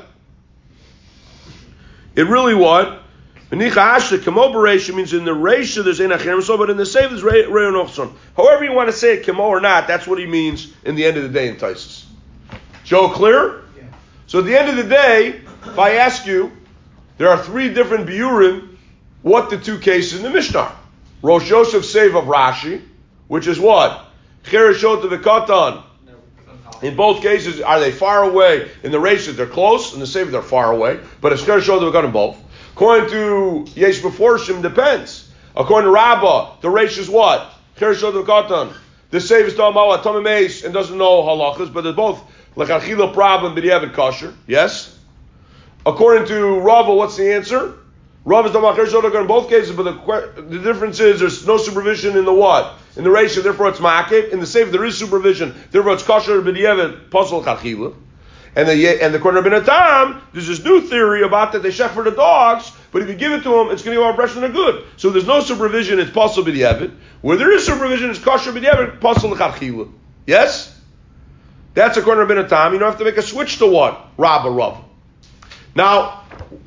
It really what? Kamoberation means in the Reisha there's Ein Acherim, but in the Sefer there's Re'on Ochson. However you want to say it, Kamo or not, that's what he means in the end of the day in Taisus. Joe, clear? Yeah. So at the end of the day, if I ask you, there are three different biurim, what the two cases in the Mishnah? Rosh Yosef Sev of Rashi, which is what? Chereshot of Katan. In both cases, are they far away? In the Reisha, they're close. In the Sefer, they're far away. But it's Chereshot of Katan in both. According to Yesh Beforshim, depends. According to Rabbah, the Reish is what? Chereshot of Katan. The Sefer is talking about Tomei Meis and doesn't know halachas, but they're both l'chachila problem, b'di'evid kosher. Yes? According to Rava, what's the answer? Rav is talking about Chereshot of Katan in both cases, but the difference is there's no supervision in the what? In the Reisha, therefore it's Makeh. In the Sefer, there is supervision, therefore it's kosher, b'di'evid, pasol l'chachila. And the according to Rabbeinu Tam, there's this new theory about that they shech for the dogs, but if you give it to them, it's going to give an impression they're good. So there's no supervision, it's pasol b'di'evid. Where there is supervision, it's kosher b'di'evid, pasol l'chachila. Yes? That's according to Rabbeinu Tam. You don't have to make a switch to what? Rav. Now,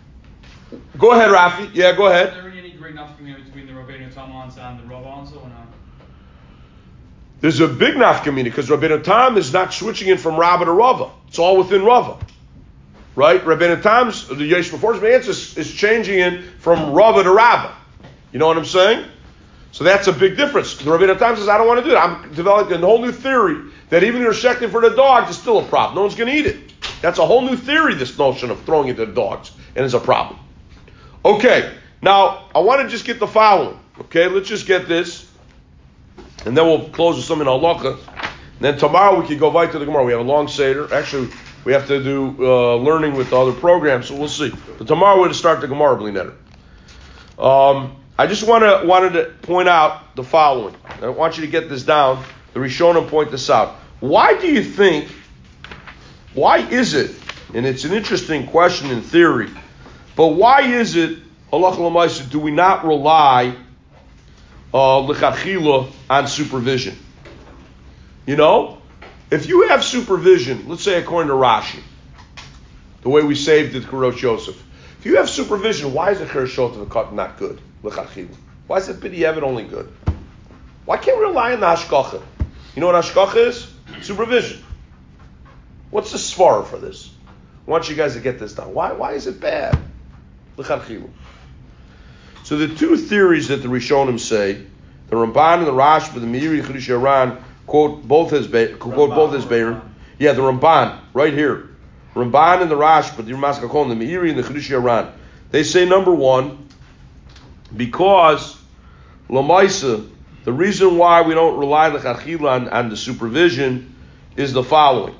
go ahead, Rafi. Yeah, go ahead. Is there any great nafkamina between the Rabbeinu Tam answer and the Rav answer or not? There's a big nafkamina because Rabbeinu Tam is not switching it from Rabbah to Rava. It's all within Rava. Right? Rabbeinu Tam's, the Yesh Beforshim answer is changing it from Rava to Rabbah. You know what I'm saying? So that's a big difference. The Rabbeinu Tam says, I don't want to do it. I'm developing a whole new theory that even if you're shechting for the dogs, it's still a problem. No one's going to eat it. That's a whole new theory, this notion of throwing it to the dogs. And it's a problem. Okay. Now, I want to just get the following. Okay, let's just get this. And then we'll close with something in halacha. And then tomorrow we can go right to the Gemara. We have a long Seder. Actually, we have to do learning with the other programs, so we'll see. But tomorrow we're going to start the Gemara, Bli Neder. I just wanted to point out the following. I want you to get this down. The Rishonim point this out. Why do you think, why is it, and it's an interesting question in theory, but why is it, halacha l'maisa, do we not rely l'chachila on supervision? You know, If you have supervision, let's say according to Rashi, the way we saved it, Rosh Yosef. If you have supervision, why is the Chereshot of a cut not good? Why is it B'diavad only good? Why can't we rely on the Hashgacha? You know what Hashgacha is? Supervision. What's the svara for this? I want you guys to get this down. Why is it bad? So the two theories that the Rishonim say, the Ramban and the Rashba, the Meiri, Chedush Haran, quote both as Beirim. Yeah, the Ramban, right here. Ramban and the Rashba, the Ramas Chachon, the Meiri and the Chedush Haran. They say number one, because Lamaisa, the reason why we don't rely on the supervision is the following.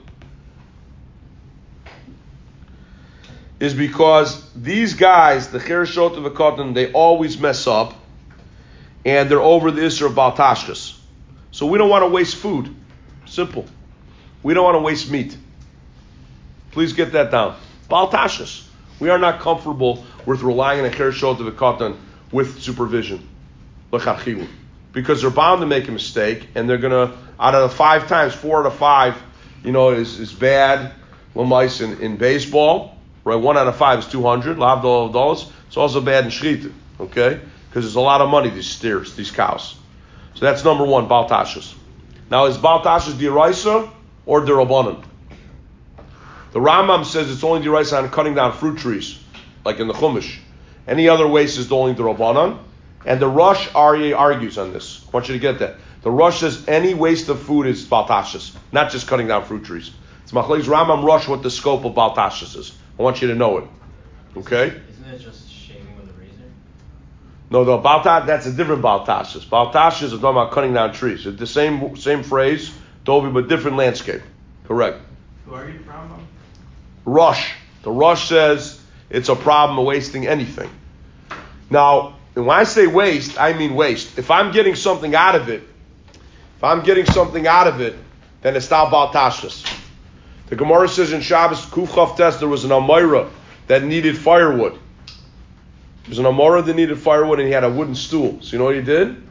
Is because these guys, the Chereshot of a Katan, they always mess up, and they're over the Isser of Baal Tashchis. So we don't want to waste food. Simple. We don't want to waste meat. Please get that down. Baal Tashchis. We are not comfortable with relying on a Chereshot of a Katan with supervision. Because they're bound to make a mistake, and they're going to, out of the 5 times, 4 out of 5, is bad. L'mais in baseball. Right, 1 out of 5 is 200. Lavdol of those. It's also bad in Shechita, okay? Because there's a lot of money, these steers, these cows. So that's number one, Baal Tashchis. Now, is Baal Tashchis D'Oraisa or D'Rabbanan? The Rambam says it's only D'Oraisa on cutting down fruit trees, like in the Chumash. Any other waste is only D'Rabbanan. And the Rosh Aryeh argues on this. I want you to get that. The Rosh says any waste of food is Baal Tashchis, not just cutting down fruit trees. It's Machlekes Rambam Rosh what the scope of Baal Tashchis is. I want you to know it. Okay? Isn't it just shaving with a razor? No, Baal Tashchis, that's a different Baal Tashchis. Baal Tashchis is talking about cutting down trees. It's the same phrase, Dovi, but different landscape. Correct. Who are you from? Rosh. The Rosh says it's a problem of wasting anything. Now, when I say waste, I mean waste. If I'm getting something out of it, then it's not Baal Tashchis. The Gemara says in Shabbos Kuf Chav Tes there was an Amora that needed firewood. There was an Amora that needed firewood, and he had a wooden stool. So you know what he did?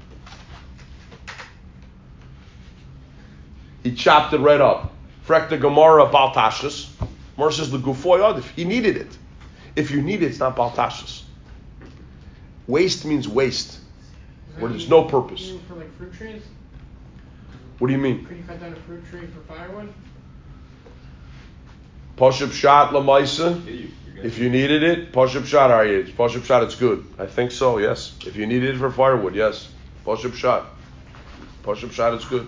He chopped it right up. Frek the Gemara Baal Tashchis. Gemara says L'Gufoy Adif. He needed it. If you need it, it's not Baal Tashchis. Waste means waste, where there's no purpose. For like fruit trees? What do you mean? Could you cut down a fruit tree for firewood? Pashup shot lamaisa. If you needed it, pashup shot are you? Pashup shot, it's good. I think so. Yes. If you needed it for firewood, yes. Pashup shot, it's good.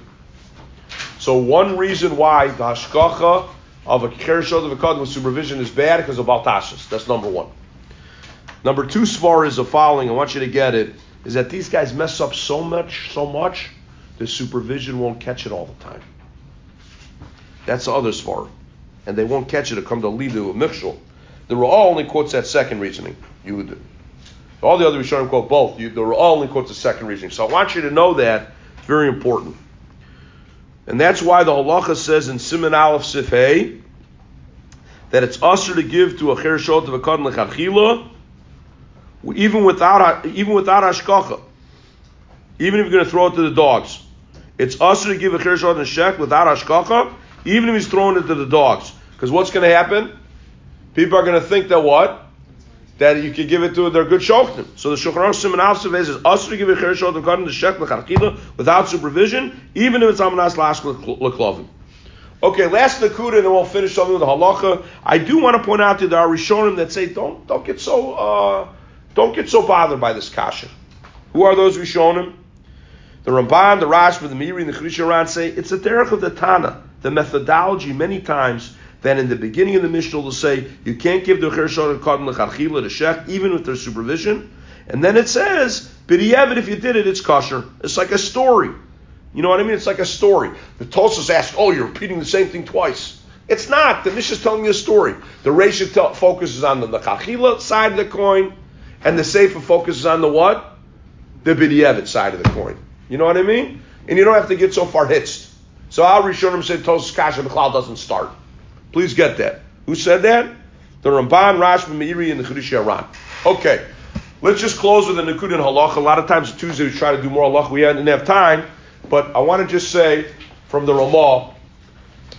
So one reason why the hashgacha of a Chereshot of a Katan with supervision is bad because of Baal Tashchis. That's number one. Number two svar is the following. I want you to get it. Is that these guys mess up so much, the supervision won't catch it all the time. That's the other svar. And they won't catch it to come to lead to a michshol. The Ra'ah only quotes that second reasoning. Yehuda. All the other Rishonim quote both. The Ra'ah only quotes the second reasoning. So I want you to know that. It's very important. And that's why the halacha says in Siman Aleph Sif Hey that it's usher to give to a Chereshot of a Katan L'chachila even without hashgacha. Even if you're going to throw it to the dogs. It's usher to give a Chereshot and Shech without hashgacha, even if he's throwing it to the dogs. Because what's going to happen? People are going to think that what? That you can give it to their good shochem. So the Shulchan Aruch Siman Aleph says is usher to give a Chereshot and Katan to Shech L'chachila without supervision, even if it's Amanas Lash L'klovim. Okay, last Nakuda, and then we'll finish something with the halacha. I do want to point out that there are Rishonim that say don't get so bothered by this kasha. Who are those Rishonim? The Ramban, the Rashba, the Meiri, and the Chedush Haran say it's a derech of the Tana, the methodology many times that in the beginning of the Mishnah will say you can't give the Chereshot Katan L'chachila to Shech even with their supervision, and then it says b'diavad if you did it, it's kosher. It's like a story. You know what I mean? It's like a story. The Tosfos asks, you're repeating the same thing twice. It's not. The Mishnah is telling you a story. The Reisha focuses on the L'chachila side of the coin, and the Seifa focuses on the what? The b'diavad side of the coin. You know what I mean? And you don't have to get so far hitched. So our Rishonim said Tosfos Kasha B'chlal doesn't start. Please get that. Who said that? The Ramban, Rashba, Meiri, and the Chedush Haran. Okay. Let's just close with the Nakud and Halacha. A lot of times Tuesday we try to do more Halacha. We didn't have time. But I want to just say from the Ramah,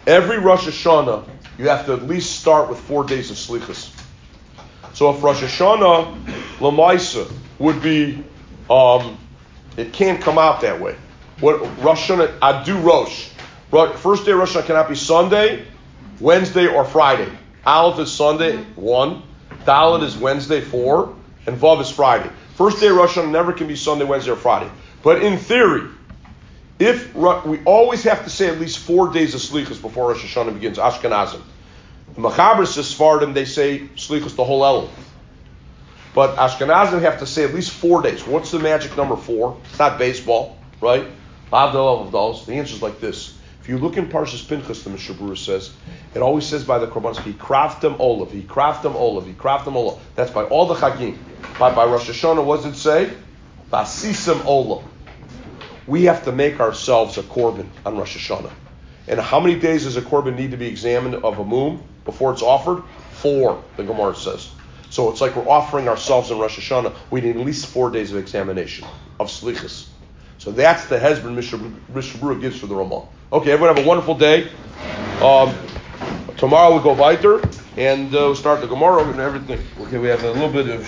every Rosh Hashanah, you have to at least start with 4 days of Slichas. So if Rosh Hashanah Lamaisa would be, it can't come out that way. What Rosh Hashanah Adu Rosh? First day of Rosh Hashanah cannot be Sunday, Wednesday, or Friday. Aleph is Sunday 1, Dalet is Wednesday 4, and Vav is Friday. First day of Rosh Hashanah never can be Sunday, Wednesday, or Friday. But in theory, if we always have to say at least 4 days of Slichas before Rosh Hashanah begins, Ashkenazim. The Mechaber says Sfardim, they say Slichas the whole Elul. But Ashkenazim have to say at least 4 days. What's the magic number 4? It's not baseball, right? Of those. The answer is like this. If you look in Parshas Pinchas, the Mishnah Berurah says, it always says by the Korbanos, he craftem olav, he craftem olav, he craftem olav. That's by all the Chagim. By Rosh Hashanah, what does it say? Basisim olav. We have to make ourselves a korban on Rosh Hashanah. And how many days does a korban need to be examined of a mum before it's offered? 4, the Gemara says. So it's like we're offering ourselves in Rosh Hashanah. We need at least 4 days of examination of Slichas. So that's the Hezbollah Mishnah Berurah gives for the Ramah. Okay, everyone have a wonderful day. Tomorrow we'll go weiter and we'll start the Gemara and everything. Okay, we have a little bit of